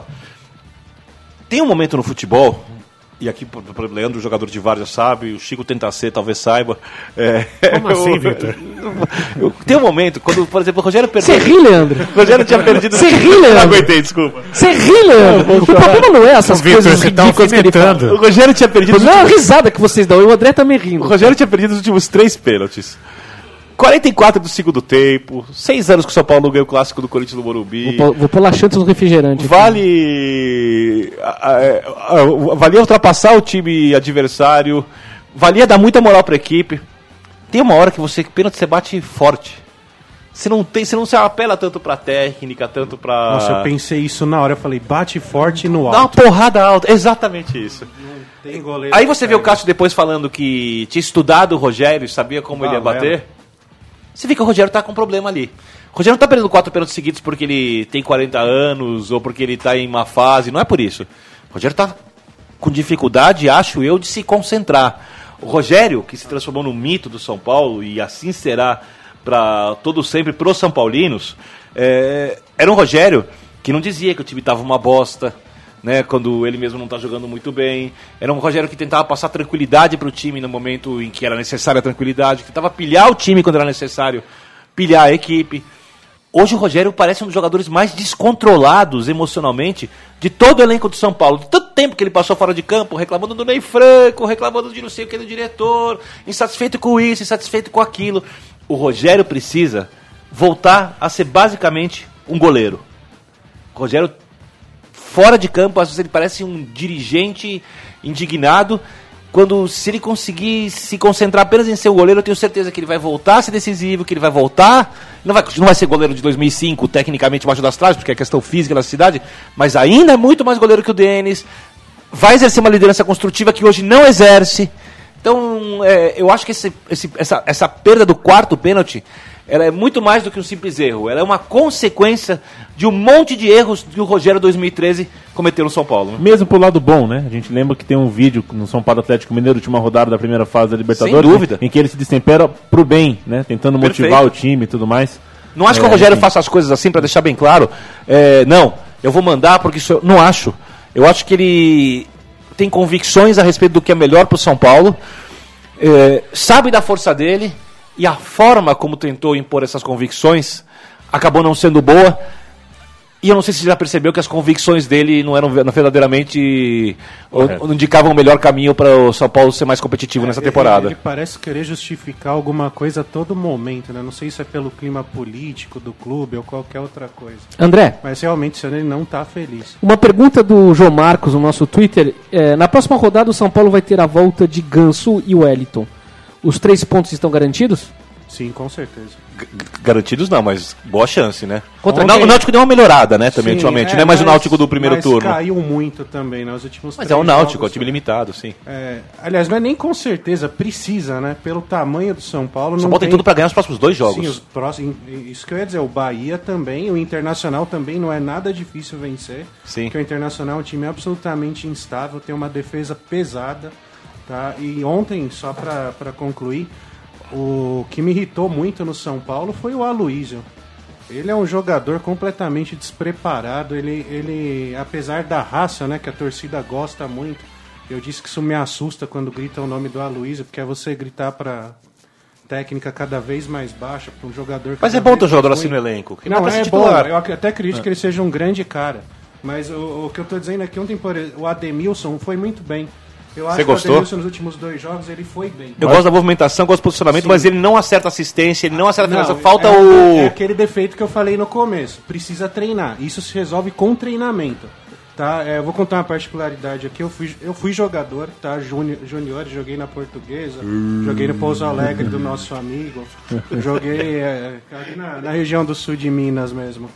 Tem um momento no futebol, e aqui, por exemplo, o Leandro, o jogador de várzea, sabe, o Chico tenta ser, talvez saiba. É, Como assim, eu- Victor? eu- Tem um momento, quando, por exemplo, o Rogério perdeu... Você ri, Leandro? O Rogério tinha perdido... Você ri, Não Leandro? aguentei, desculpa. Você ri, Leandro? O problema não é essas Victor, coisas você tá ridículas que ele fala. alfinetando. O Rogério tinha perdido... os Não é a últimos- risada que vocês dão, e o André também O rindo. Rogério tinha perdido os últimos três pênaltis. quarenta e quatro do segundo tempo, seis anos que o São Paulo ganhou o clássico do Corinthians no Morumbi. Vou, pôr- vou pôr laxantes no refrigerante. aqui. Vale. a- a- a- Valia ultrapassar o time adversário. Valia dar muita moral pra equipe. Tem uma hora que você, pênalti, você bate forte. Você não, tem, você não se apela tanto pra técnica, tanto pra. Nossa, eu pensei isso na hora. Eu falei, bate forte no Dá uma alto. porrada alta. Exatamente isso. Tem goleiro Aí você que vê o pega. Cássio depois falando que tinha estudado o Rogério e sabia como ele ia Valendo. bater. Você vê que o Rogério tá com um problema ali. O Rogério não tá perdendo quatro pênaltis seguidos porque ele tem quarenta anos ou porque ele tá em uma fase. Não é por isso. O Rogério tá com dificuldade, acho eu, de se concentrar. O Rogério, que se transformou no mito do São Paulo, e assim será para todo sempre pros São Paulinos, é, era um Rogério que não dizia que o time tava uma bosta, né, quando ele mesmo não está jogando muito bem. Era um Rogério que tentava passar tranquilidade para o time no momento em que era necessária a tranquilidade, que tentava pilhar o time quando era necessário pilhar a equipe. Hoje o Rogério parece um dos jogadores mais descontrolados emocionalmente de todo o elenco do São Paulo. Tanto, tempo que ele passou fora de campo, reclamando do Ney Franco, reclamando de não sei o que do diretor, insatisfeito com isso, insatisfeito com aquilo. O Rogério precisa voltar a ser basicamente um goleiro. O Rogério, fora de campo, às vezes ele parece um dirigente indignado. Quando, se ele conseguir se concentrar apenas em ser o goleiro, eu tenho certeza que ele vai voltar a ser decisivo, que ele vai voltar, não vai, não vai ser goleiro de dois mil e cinco, tecnicamente embaixo das traves, porque é questão física da cidade, mas ainda é muito mais goleiro que o Denis, vai exercer uma liderança construtiva que hoje não exerce. Então, é, eu acho que esse, esse, essa, essa perda do quarto pênalti, ela é muito mais do que um simples erro. Ela é uma consequência de um monte de erros que o Rogério dois mil e treze cometeu no São Paulo. Né? Mesmo pro lado bom, né? A gente lembra que tem um vídeo no São Paulo Atlético Mineiro, última rodada da primeira fase da Libertadores, sem dúvida, em que ele se destempera pro bem, né? Tentando Perfeito. motivar o time e tudo mais. Não acho é, que o Rogério enfim. faça as coisas assim para deixar bem claro. É, não, eu vou mandar porque isso eu não acho. Eu acho que ele tem convicções a respeito do que é melhor pro São Paulo, é, sabe da força dele. E a forma como tentou impor essas convicções acabou não sendo boa. E eu não sei se você já percebeu que as convicções dele não eram verdadeiramente... ou, ou indicavam o melhor caminho para o São Paulo ser mais competitivo é, nessa ele, temporada. Ele parece querer justificar alguma coisa a todo momento, né? Não sei se é pelo clima político do clube ou qualquer outra coisa. André, Mas realmente esse ano ele não está feliz. uma pergunta do João Marcos no nosso Twitter. É, na próxima rodada o São Paulo vai ter a volta de Ganso e Wellington. Os três pontos estão garantidos? Sim, com certeza. G- Garantidos não, mas boa chance, né? Contra o, Nau- quem? o Náutico deu uma melhorada, né, também, Sim, ultimamente, é, não é mais o Náutico do primeiro mas turno. Caiu muito também nos últimos Mas três é o Náutico, é jogos, um time limitado, sim. É, aliás, não é nem com certeza, precisa, né? Pelo tamanho do São Paulo. O São não Paulo tem tudo para ganhar os próximos dois jogos. Sim, os próximos. Isso que eu ia dizer, o Bahia também, o Internacional também não é nada difícil vencer. Sim. Porque o Internacional é um time absolutamente instável, tem uma defesa pesada. Tá? E ontem, só para concluir, o que me irritou muito no São Paulo foi o Aloysio. Ele é um jogador completamente despreparado. Ele, ele, apesar da raça, né, que a torcida gosta muito, eu disse que isso me assusta quando grita o nome do Aloysio, porque é você gritar para técnica cada vez mais baixa, para um jogador. Mas cada é bom vez ter um jogador mais assim ruim. no elenco. Que Não, pra ser é bom. titular. Eu ac- até acredito que ele seja um grande cara. Mas o, o que eu tô dizendo aqui, ontem, por exemplo, o Ademilson foi muito bem. Eu acho Você que o gostou? Ademilson nos últimos dois jogos ele foi bem. Eu gosto da movimentação, gosto do posicionamento, Sim. mas ele não acerta assistência, ele não acerta a Não, finalização. Falta é, o... é aquele defeito que eu falei no começo. Precisa treinar. Isso se resolve com treinamento. Tá? É, eu vou contar uma particularidade aqui. Eu fui, eu fui jogador, tá? Júnior, junior, joguei na Portuguesa, joguei no Pouso Alegre do nosso amigo, joguei é, ali na, na região do sul de Minas mesmo.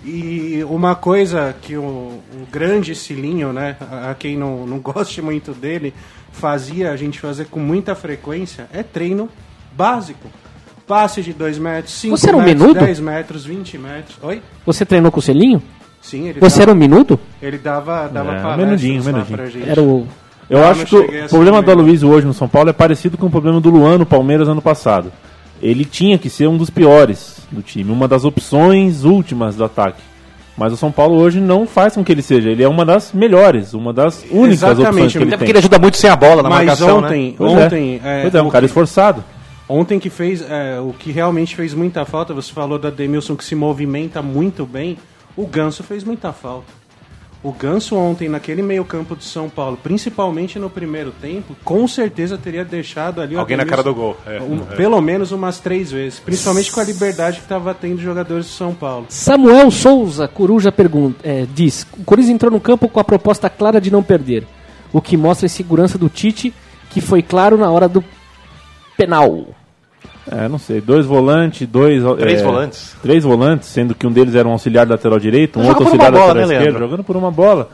E uma coisa que o, o grande Cilinho, né, a, a quem não, não goste muito dele, fazia a gente fazer com muita frequência é treino básico. Passe de dois metros, cinco Você era um metros, menudo? dez metros, vinte metros. Oi? Você treinou com o Selinho? Sim, ele Você dava, era um minuto? ele dava, dava É, palestras menudinho, lá menudinho. pra gente. Era o... Eu Não, acho não que o cheguei a ser problema do mesmo. Aloysio hoje no São Paulo é parecido com o problema do Luan no Palmeiras ano passado. Ele tinha que ser um dos piores do time, uma das opções últimas do ataque. Mas o São Paulo hoje não faz com que ele seja. Ele é uma das melhores, uma das únicas Exatamente. opções que ele Até tem. porque ele ajuda muito sem a bola na Mas marcação, ontem, né? Pois é. ontem, é, Pois é, um o cara que- esforçado. Ontem que fez, é, o que realmente fez muita falta, você falou da Ademilson que se movimenta muito bem, o Ganso fez muita falta. O Ganso ontem, naquele meio campo de São Paulo, principalmente no primeiro tempo, com certeza teria deixado ali o Alguém na Ademilson cara do gol. É. um- pelo menos umas três vezes, principalmente com a liberdade que estava tendo os jogadores de São Paulo. Samuel Souza, Coruja, pergunta, é, diz: o Corinthians entrou no campo com a proposta clara de não perder, o que mostra a insegurança do Tite, que foi claro na hora do penal. É, não sei, dois volantes, dois... Três é, volantes. Três volantes, sendo que um deles era um auxiliar lateral direito, um Joga outro por uma auxiliar bola, lateral né, esquerdo, Leandro? jogando por uma bola.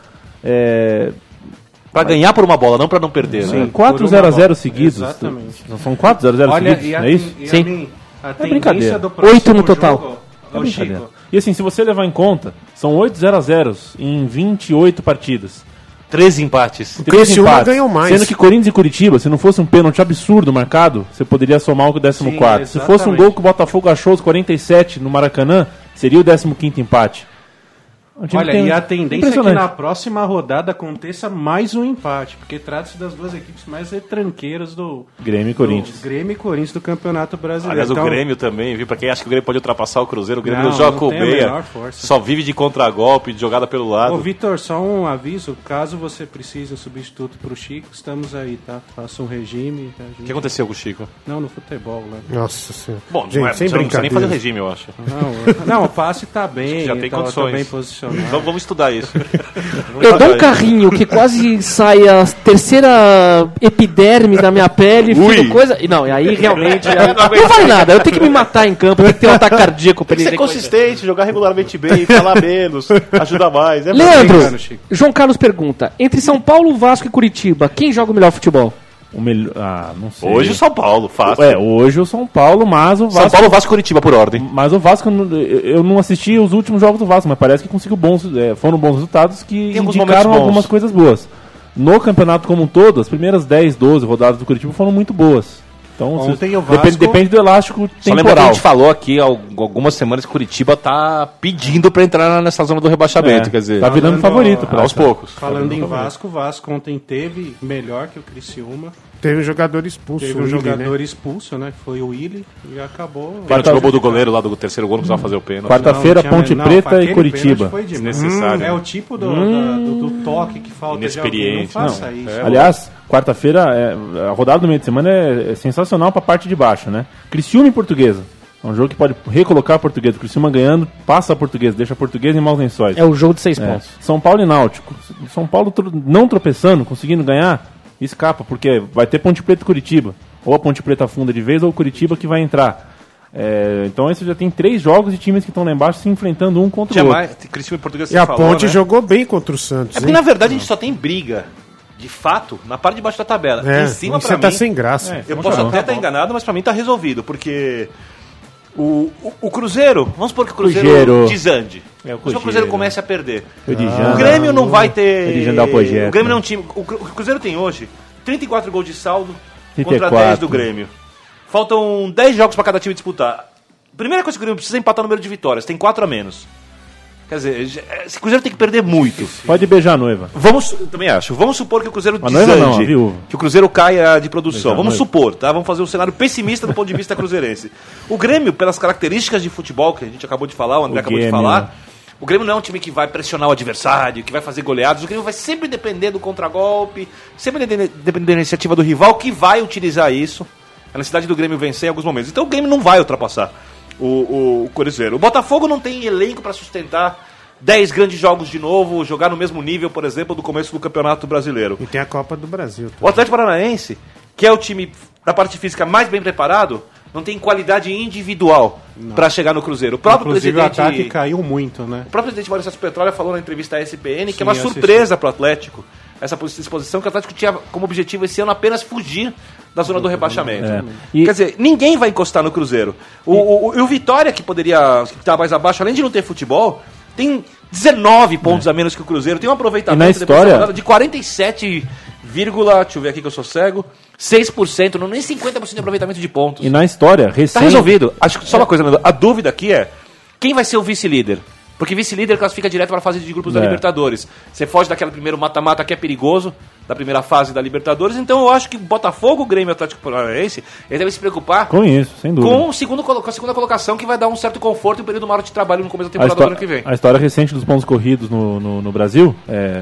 É, Pra ganhar por uma bola, não pra não perder. Sim. Né? quatro por zero a uma zero bola. seguidos. Exatamente. São quatro zero a zero Olha, seguidos, e a, não é isso? e a, Sim. min- a brincadeira. tendência do próximo Oito no total. jogo, É ô, brincadeira. Chico, E assim, se você levar em conta, são oito zero a zero em vinte e oito partidas. Três empates. Três Criciúma empates. ganhou mais. Sendo que Corinthians e Curitiba, se não fosse um pênalti absurdo marcado, você poderia somar o décimo quarto. Sim, Se fosse um exatamente. gol que o Botafogo achou aos quarenta e sete no Maracanã, seria o décimo quinto empate. Um time Olha, que tem- e a tendência é que impressionante. na próxima rodada aconteça mais um empate, porque trata-se das duas equipes mais retranqueiras do Grêmio e do Corinthians. Grêmio e Corinthians do Campeonato Brasileiro. Aliás, Então, o Grêmio também, viu? Pra quem acha que o Grêmio pode ultrapassar o Cruzeiro, o Grêmio Não, joga não com tem a meia. menor força. Só vive de contragolpe, de jogada pelo lado. Ô, Vitor, só um aviso, caso você precise um substituto pro Chico, estamos aí, tá? Faça um regime. Tá, O que aconteceu com o Chico? Não, no futebol, né? Nossa senhora. Bom, não, Gente, é, sem você não precisa nem fazer o brincadeira. regime, eu acho. Não, não, o passe tá bem, Já tem tá, condições. tá bem posicionado. Vamos, vamos estudar isso. Eu dou um carrinho que quase sai a terceira epiderme da minha pele, Ui. fico coisa. E não, e aí realmente. aí não vale nada, eu tenho que me matar em campo, tem que ter um ataque cardíaco pra ele. Ser dizer coisa. consistente, jogar regularmente bem, falar menos, ajuda mais. É Leandro, Obrigado, Chico. João Carlos pergunta: entre São Paulo, Vasco e Curitiba, quem joga o melhor futebol? O melhor. Ah, não sei. Hoje o São Paulo, fácil. É, hoje o São Paulo, mas o São Vasco. Paulo, Vasco e Curitiba por ordem. Mas o Vasco, eu não- eu não assisti os últimos jogos do Vasco, mas parece que conseguiu bons, é, foram bons resultados que Tem alguns indicaram momentos bons. algumas coisas boas. No campeonato como um todo, as primeiras dez, doze rodadas do Curitiba foram muito boas. Então, Ontem se- o Vasco- depende, depende do elástico Só lembra que a temporal. gente falou aqui há algumas semanas que Curitiba tá pedindo pra entrar nessa zona do rebaixamento, É, quer dizer... tá virando falando, favorito. ó, pra Aos essa- poucos. Falando em Vasco, o Vasco ontem teve melhor que o Criciúma. Teve um jogador expulso. Teve o um Willi, jogador né? expulso, né? Que foi o Willi, e acabou. Para o gol do goleiro lá do terceiro gol, não precisava fazer o pênalti. Quarta-feira, Não, tinha- Ponte não, Preta aquele e Curitiba. pênalti foi demais. Desnecessário. É o tipo do, da- do, do toque que falta de alguém. Não Inexperiente. faça Não, isso. é, Aliás, quarta-feira, é, a rodada do meio de semana é, é sensacional pra parte de baixo, né? Criciúma e Portuguesa. É um jogo que pode recolocar a Portuguesa. Criciúma ganhando, passa a Portuguesa, deixa a Portuguesa em maus lençóis. É o jogo de seis É. pontos. São Paulo e Náutico. São Paulo tro- não tropeçando, conseguindo ganhar, escapa, porque vai ter Ponte Preta e Curitiba. Ou a Ponte Preta afunda de vez, ou o Curitiba que vai entrar. É, então esse já tem três jogos de times que estão lá embaixo se enfrentando um contra Tinha o outro. mais, Criciúma e Portuguesa E a você falou, Ponte né? jogou bem contra o Santos. É porque hein? na verdade a gente só tem briga, de fato, na parte de baixo da tabela. É, em cima, você pra tá mim, sem graça. É. eu Vamos posso chamar. até estar enganado, mas pra mim tá resolvido, porque o, o, o Cruzeiro, vamos supor que o Cruzeiro, Cruzeiro. desande. É, o Vamos supor que o Cruzeiro Cruzeiro. comece a perder. O Edjan- O Grêmio não vai ter. Edjan dá o projeto, o Grêmio né? não é um time. O Cru- o Cruzeiro tem hoje trinta e quatro gols de saldo trinta e contra quatro. dez do Grêmio. Faltam dez jogos pra cada time disputar. Primeira coisa que o Grêmio precisa é empatar o número de vitórias. Tem quatro a menos. Quer dizer, já- esse Cruzeiro tem que perder muito. Pode beijar a noiva. Vamos, eu também acho. Vamos supor que o Cruzeiro A noiva desande, não, a viúva. que o Cruzeiro caia de produção. Beijar a Vamos noiva. supor, tá? Vamos fazer um cenário pessimista do ponto de vista cruzeirense. O Grêmio, pelas características de futebol que a gente acabou de falar, o André O acabou de Grêmio. falar, o Grêmio não é um time que vai pressionar o adversário, que vai fazer goleadas. O Grêmio vai sempre depender do contragolpe, sempre de- depender da iniciativa do rival, que vai utilizar isso. A necessidade do Grêmio vencer em alguns momentos. Então o Grêmio não vai ultrapassar o, o, o Cruzeiro. O Botafogo não tem elenco para sustentar dez grandes jogos de novo, jogar no mesmo nível, por exemplo, do começo do Campeonato Brasileiro. E tem a Copa do Brasil. O Atlético Paranaense, que é o time da parte física mais bem preparado, não tem qualidade individual para chegar no Cruzeiro. O próprio Inclusive o presidente, ataque caiu muito, né? o próprio presidente Maurício Petróleo falou na entrevista à S P N que Sim, é uma eu assisti. surpresa para o Atlético essa disposição, que o Atlético tinha como objetivo esse ano apenas fugir da zona do rebaixamento. É. E- Quer dizer, ninguém vai encostar no Cruzeiro. O, o, o, e o Vitória, que poderia estar mais abaixo, além de não ter futebol, tem dezenove pontos a menos que o Cruzeiro. Tem um aproveitamento E na depois da história- rodada de quarenta e sete, vírgula, deixa eu ver aqui que eu sou cego, seis por cento, não nem cinquenta por cento de aproveitamento de pontos. E na história, Tá recém... resolvido. Acho que só uma coisa, Nando. A dúvida aqui é quem vai ser o vice-líder? Porque vice-líder classifica direto para a fase de grupos da É. Libertadores. Você foge daquele primeiro mata-mata que é perigoso, da primeira fase da Libertadores. Então eu acho que Botafogo, Grêmio e Atlético Paranaense, ele deve se preocupar Com isso, sem dúvida. com, o segundo, colo- com a segunda colocação, que vai dar um certo conforto e um período maior de trabalho no começo da a, temporada do ano histó- que vem. a história recente dos pontos corridos no, no, no Brasil é,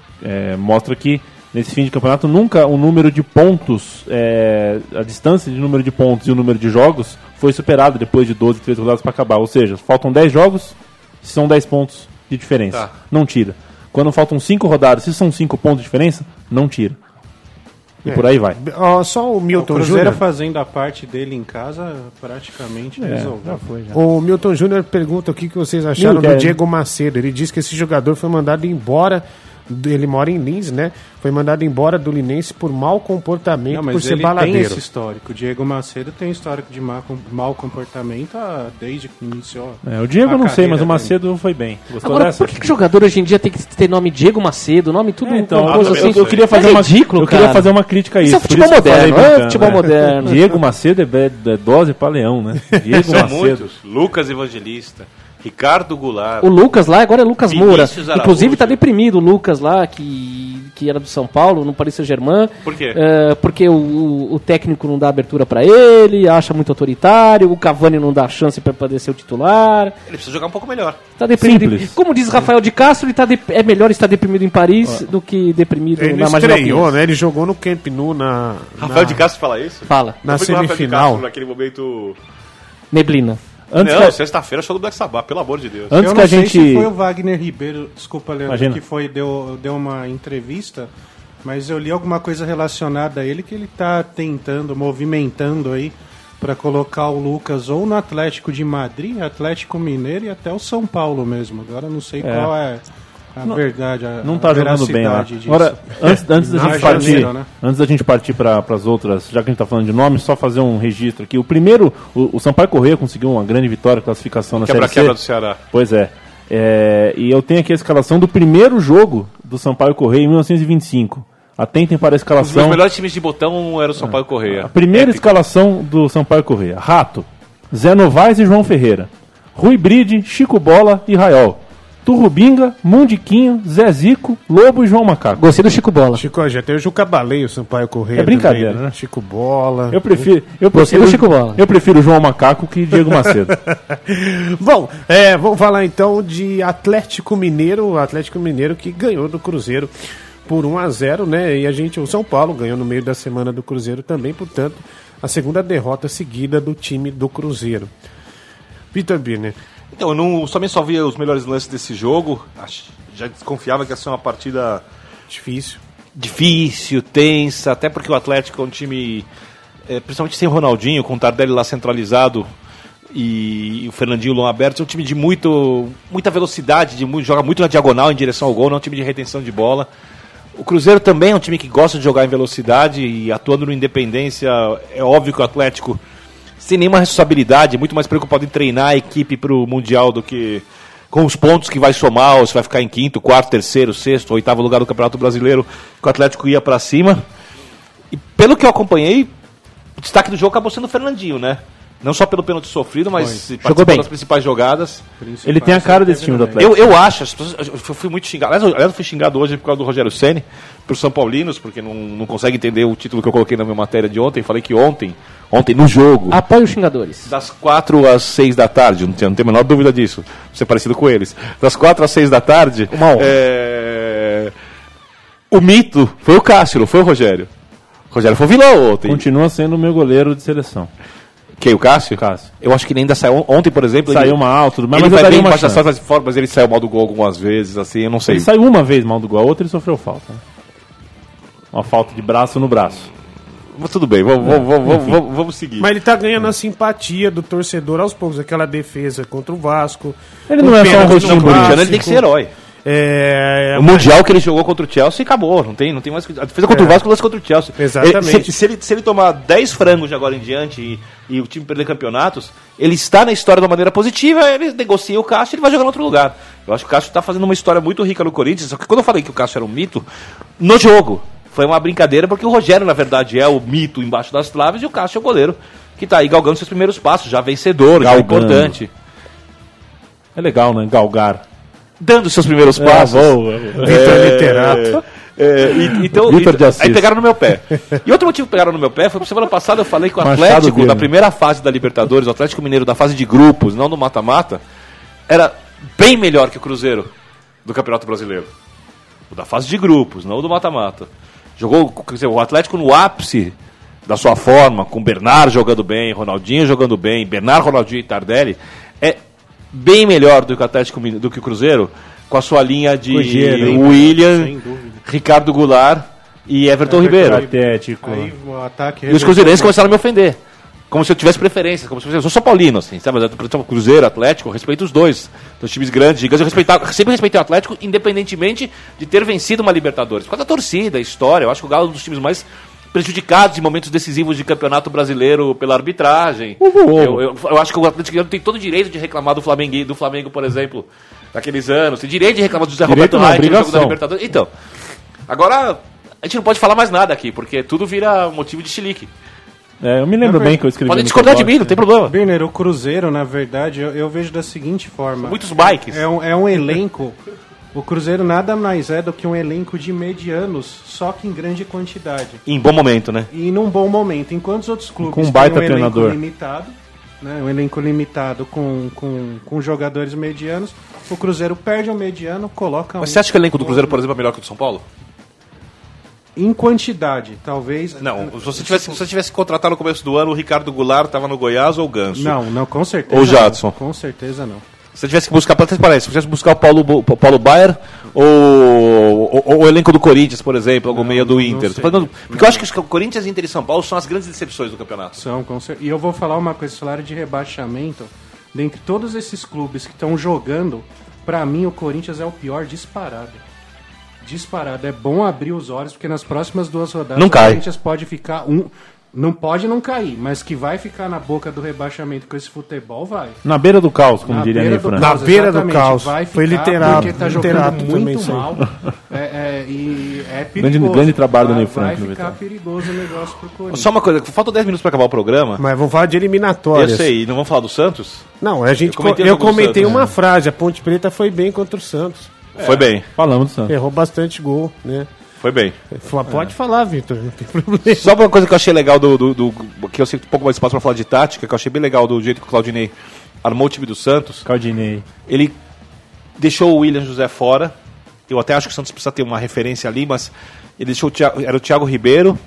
é, mostra que nesse fim de campeonato nunca o número de pontos, é, a distância de número de pontos e o número de jogos foi superado depois de doze, treze rodadas para acabar. Ou seja, faltam dez jogos, se são dez pontos de diferença. Tá. Não tira. Quando faltam cinco rodadas, se são cinco pontos de diferença, não tira. E É. por aí vai. Ó, só o O Milton Cruzeiro Júnior. fazendo a parte dele em casa praticamente É, resolveu. já foi, já. O Milton Júnior pergunta o que, que vocês acharam Milton, do é- Diego Macedo. Ele diz que esse jogador foi mandado embora. Ele mora em Lins, né? Foi mandado embora do Linense por mau comportamento, Não, por mas ser ele tem baladeiro. esse histórico. O Diego Macedo tem histórico de má, mau comportamento ah, desde que iniciou. É, o Diego a eu não sei, mas carreira o Macedo foi bem. Gostou Agora, dessa? por que, que jogador hoje em dia tem que ter nome Diego Macedo? Nome tudo É, então, uma eu, coisa também assim. não eu queria fazer é uma ridículo, eu queria cara. fazer uma crítica a isso. Isso é por futebol que eu falei moderno, é brincando, futebol né? moderno. Diego Macedo é, é dose pra leão, né? Diego São Macedo. muitos. Lucas Evangelista, Ricardo Goulart. O Lucas lá, agora é Lucas Moura. Vinícius Araújo. Inclusive tá deprimido o Lucas lá, que, que era do São Paulo, no Paris Saint-Germain. Por quê? É, porque o, o, o técnico não dá abertura pra ele, acha muito autoritário, o Cavani não dá chance pra poder ser o titular. Ele precisa jogar um pouco melhor. Tá deprimido. Simples. Como diz Rafael de Castro, ele tá de, é melhor estar deprimido em Paris do que deprimido Ele na não Marginal estreou, Pinheiros. né? Ele jogou no Camp Nou na, Rafael na, de Castro fala isso? Fala, na Eu fui com o Rafael de semifinal. Castro naquele momento... neblina. Antes não, que, sexta-feira show do Black Sabbath, pelo amor de Deus. antes eu que não a sei gente. se foi o Wagner Ribeiro, desculpa, Leandro, Imagina. que foi, deu, deu uma entrevista, mas eu li alguma coisa relacionada a ele que ele tá tentando, movimentando aí para colocar o Lucas ou no Atlético de Madrid, Atlético Mineiro e até o São Paulo mesmo. Agora eu não sei É. qual é a verdade, a, Não tá a jogando bem lá. veracidade disso. Agora, antes, antes da Na gente partir, janeiro, né? antes da gente partir para as outras, já que a gente tá falando de nome, só fazer um registro aqui. O primeiro, o, o Sampaio Corrêa conseguiu uma grande vitória, classificação na Série C. Quebra-quebra do Ceará. Pois é. É, e eu tenho aqui a escalação do primeiro jogo do Sampaio Corrêa em mil novecentos e vinte e cinco. Atentem para a Os meus escalação. melhores times de botão eram o Sampaio Corrêa. A primeira Épico. escalação do Sampaio Corrêa: Rato, Zé Novaes e João Ferreira, Rui Bride, Chico Bola e Raiol, Turrubinga, Mundiquinho, Zé Zico, Lobo e João Macaco. Gostei do Chico Bola. Chico, já tem o Juca Baleio, Sampaio Correia. É brincadeira, também, né? Chico Bola. Eu prefiro, eu Gostei prefiro, do Chico Bola. eu prefiro João Macaco que Diego Macedo. Bom, é, vamos falar então de Atlético Mineiro, o Atlético Mineiro que ganhou do Cruzeiro por um a zero, né? E a gente, o São Paulo ganhou no meio da semana do Cruzeiro também, portanto, a segunda derrota seguida do time do Cruzeiro. Vitor Birner. Então, eu não, somente só via os melhores lances desse jogo. Ach- Já desconfiava que ia ser uma partida Difícil. difícil, tensa, até porque o Atlético é um time, é, principalmente sem o Ronaldinho, com o Tardelli lá centralizado e, e o Fernandinho Lom aberto, é um time de muito, muita velocidade, de muito, joga muito na diagonal em direção ao gol, não é um time de retenção de bola. O Cruzeiro também é um time que gosta de jogar em velocidade e atuando no Independência. É óbvio que o Atlético, sem nenhuma responsabilidade, é muito mais preocupado em treinar a equipe para o Mundial do que com os pontos que vai somar, ou se vai ficar em quinto, quarto, terceiro, sexto, oitavo lugar do Campeonato Brasileiro, que o Atlético ia para cima. E pelo que eu acompanhei, o destaque do jogo acabou sendo o Fernandinho, né? Não só pelo pênalti sofrido, mas participou bem. das principais jogadas. Ele tem a cara desse time do Atlético. Eu, eu acho, as pessoas- eu fui muito xingado. Aliás, eu, aliás, eu fui xingado hoje por causa do Rogério Ceni, para os São Paulinos, porque não, não consegue entender o título que eu coloquei na minha matéria de ontem. Falei que ontem, ontem no jogo, Apoie os xingadores. das quatro às seis da tarde, não tenho, não tenho a menor dúvida disso, vou ser parecido com eles. Das quatro às seis da tarde, Uma honra. é, o mito foi o Cássio, não foi o Rogério. O Rogério foi o vilão ontem. Continua sendo o meu goleiro de seleção. Quem, o Cássio? Cássio. Eu acho que ele ainda saiu ontem, por exemplo. Saiu ele, mal, tudo mais, ele mas eu vai daria bem uma embaixo das chance. formas, formas, mas ele saiu mal do gol algumas vezes, assim, eu não sei. Ele saiu uma vez mal do gol, a outra ele sofreu falta. né? Uma falta de braço no braço. Mas tudo bem, vamos, vamos, vamos, vamos, vamos seguir. Mas ele tá ganhando a simpatia do torcedor aos poucos. Aquela defesa contra o Vasco. Ele o não é só um pênalti rostinho no bonito. Cristiano, clássico. ele tem que ser herói. É, O Mundial que ele jogou contra o Chelsea acabou, não tem, não tem mais. A defesa contra É. o Vasco, lance contra o Chelsea. Exatamente. Ele- se, se ele, se ele tomar dez frangos de agora em diante e, e o time perder campeonatos, ele está na história de uma maneira positiva, ele negocia o Cássio e ele vai jogar em outro lugar. Eu acho que o Cássio está fazendo uma história muito rica no Corinthians, só que quando eu falei que o Cássio era um mito, no jogo, foi uma brincadeira, porque o Rogério, na verdade, é o mito embaixo das traves e o Cássio é o goleiro que está aí galgando seus primeiros passos, já vencedor, já Galgando. importante. É legal, né? Galgar. Dando seus primeiros passos. boa. Vitor Literato. É, e- então, Vitor e- de Assis. aí pegaram no meu pé. E outro motivo que pegaram no meu pé foi que semana passada eu falei que o Machado Atlético, Vieira. da primeira fase da Libertadores, o Atlético Mineiro da fase de grupos, não do mata-mata, era bem melhor que o Cruzeiro do Campeonato Brasileiro. O da fase de grupos, não o do mata-mata. Jogou, quer dizer, o Atlético no ápice da sua forma, com Bernard jogando bem, Ronaldinho jogando bem, Bernard, Ronaldinho e Tardelli, é bem melhor do que o Atlético Mineiro- do que o Cruzeiro, com a sua linha de Cruzeiro, hein? William, Sem dúvida. Ricardo Goulart e Everton Ribeiro. Patético. Aí o ataque E os cruzeirenses começaram a me ofender. Como se eu tivesse preferência, como se eu, eu sou São Paulino, assim, sabe? Eu, Cruzeiro, Atlético, eu respeito os dois. Os times grandes, gigantes, eu respeitava, sempre respeitei o Atlético, independentemente de ter vencido uma Libertadores. Por causa da torcida, a história, eu acho que o Galo é um dos times mais prejudicados em momentos decisivos de campeonato brasileiro pela arbitragem. Uhul. Eu, eu, eu acho que o Atlético tem todo o direito de reclamar do Flamengo, do Flamengo, por exemplo, daqueles anos. Tem direito de reclamar do José Direito Roberto não, Reis no jogo da obrigação. Libertadores. Então, agora a gente não pode falar mais nada aqui, porque tudo vira motivo de chilique. É, eu me lembro Na bem ver- que eu escrevi. Podem no discordar de blog. mim, não tem problema. Birner, o Cruzeiro, na verdade, eu, eu vejo da seguinte forma. Muitos bikes. É um, é um elenco. O Cruzeiro nada mais é do que um elenco de medianos, só que em grande quantidade. Em bom momento, né? E num bom momento. Enquanto os outros clubes Com um têm baita um elenco treinador. limitado, né, um elenco limitado com, com, com jogadores medianos, o Cruzeiro perde o mediano, coloca Mas um- você acha que o elenco do Cruzeiro, por exemplo, é melhor que o do São Paulo? Em quantidade, talvez. Não, se você tivesse, se você tivesse contratado no começo do ano, o Ricardo Goulart estava no Goiás ou o Ganso? Não, não, com certeza. Ou o Jadson? Não, com certeza não. Se você tivesse que buscar, para parece, se você tivesse que buscar o Paulo, Bo- o Paulo Baier ou, ou- ou o elenco do Corinthians, por exemplo, algum meia do não Inter. sei. Tô falando- porque eu acho que o Corinthians, Inter e São Paulo são as grandes decepções do campeonato. São, com cer- E eu vou falar uma coisa, salário de rebaixamento, dentre todos esses clubes que estão jogando, pra mim o Corinthians é o pior disparado. Disparado. É bom abrir os olhos, porque nas próximas duas rodadas Não o cai. Corinthians pode ficar um. Não pode não cair, mas que vai ficar na boca do rebaixamento com esse futebol, vai. Na beira do caos, como Na diria beira Ney do Franco. caos, Na beira do exatamente. caos. Vai Foi ficar literal- porque tá jogando literato também muito isso aí. mal. É, é, e é Grande- perigoso. grande trabalho do vai, Ney Franco, Vai no ficar Vitória. perigoso o negócio pro Corinthians. Só uma coisa, faltam dez minutos para acabar o programa. Mas vamos falar de Eu eliminatórias. sei, não vamos falar do Santos? Não, a gente Eu comentei co- o eu jogo do comentei Santos, uma né? frase, a Ponte Preta foi bem contra o Santos. Foi bem, Falamos do Santos. Errou bastante gol, né? foi bem. F- Pode falar, Vitor, não tem problema. Só uma coisa que eu achei legal do, do, do- que eu sei um pouco mais espaço para falar de tática, que eu achei bem legal do jeito que o Claudinei armou o time do Santos. Caldinei. Ele deixou o William José fora. Eu até acho que o Santos precisa ter uma referência ali, mas ele deixou o Thiago, era o Thiago Ribeiro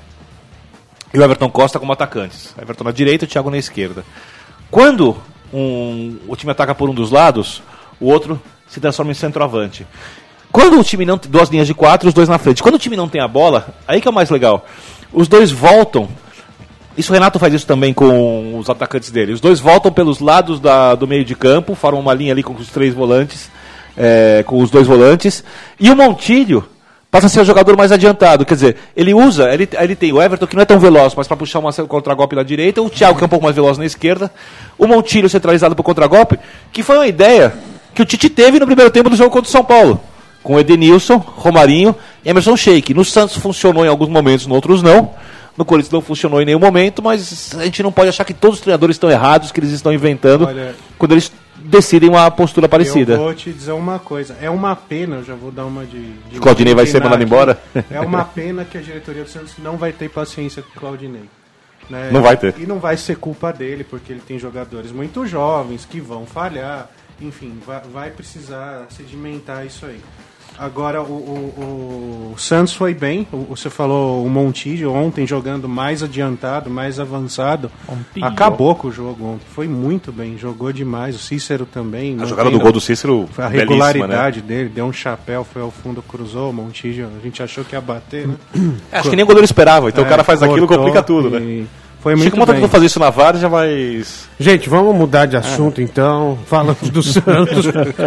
e o Everton Costa como atacantes. Everton na direita e o Thiago na esquerda. Quando um, o time ataca por um dos lados, o outro se transforma em centroavante. Quando o time não tem duas linhas de quatro, os dois na frente. Quando o time não tem a bola, aí que é o mais legal. Os dois voltam. Isso o Renato faz isso também com os atacantes dele. Os dois voltam pelos lados da, do meio de campo, formam uma linha ali com os três volantes, é, com os dois volantes. E o Montilho passa a ser o jogador mais adiantado. Quer dizer, ele usa, ele, ele tem o Everton, que não é tão veloz, mas para puxar uma contragolpe na direita, o Thiago, que é um pouco mais veloz na esquerda, o Montilho centralizado para o contragolpe, que foi uma ideia que o Tite teve no primeiro tempo do jogo contra o São Paulo. Com Edenilson, Romarinho e Emerson Sheik. No Santos funcionou em alguns momentos, no outros não. No Corinthians não funcionou em nenhum momento, mas a gente não pode achar que todos os treinadores estão errados, que eles estão inventando, Olha, quando eles decidem uma postura parecida. Eu vou te dizer uma coisa. É uma pena, eu já vou dar uma de... de O Claudinei vai ser opinar mandado aqui. embora? É uma pena que a diretoria do Santos não vai ter paciência com o Claudinei. Né? Não vai ter. E não vai ser culpa dele, porque ele tem jogadores muito jovens que vão falhar. Enfim, vai, vai precisar sedimentar isso aí. Agora, o, o, o Santos foi bem. O, você falou o Montijo ontem jogando mais adiantado, mais avançado. Montijo. Acabou com o jogo ontem. Foi muito bem, jogou demais. O Cícero também. A não jogada tem- do gol do Cícero, a belíssima, né? regularidade dele, deu um chapéu, foi ao fundo, cruzou, o Montijo, a gente achou que ia bater, né? É, acho que nem o goleiro esperava, então É, o cara faz aquilo e cortou complica tudo, né? e Foi Chico muito Monta bem. tentou fazer isso na V A R, já vai... Gente, vamos mudar de assunto então. Falamos do Santos.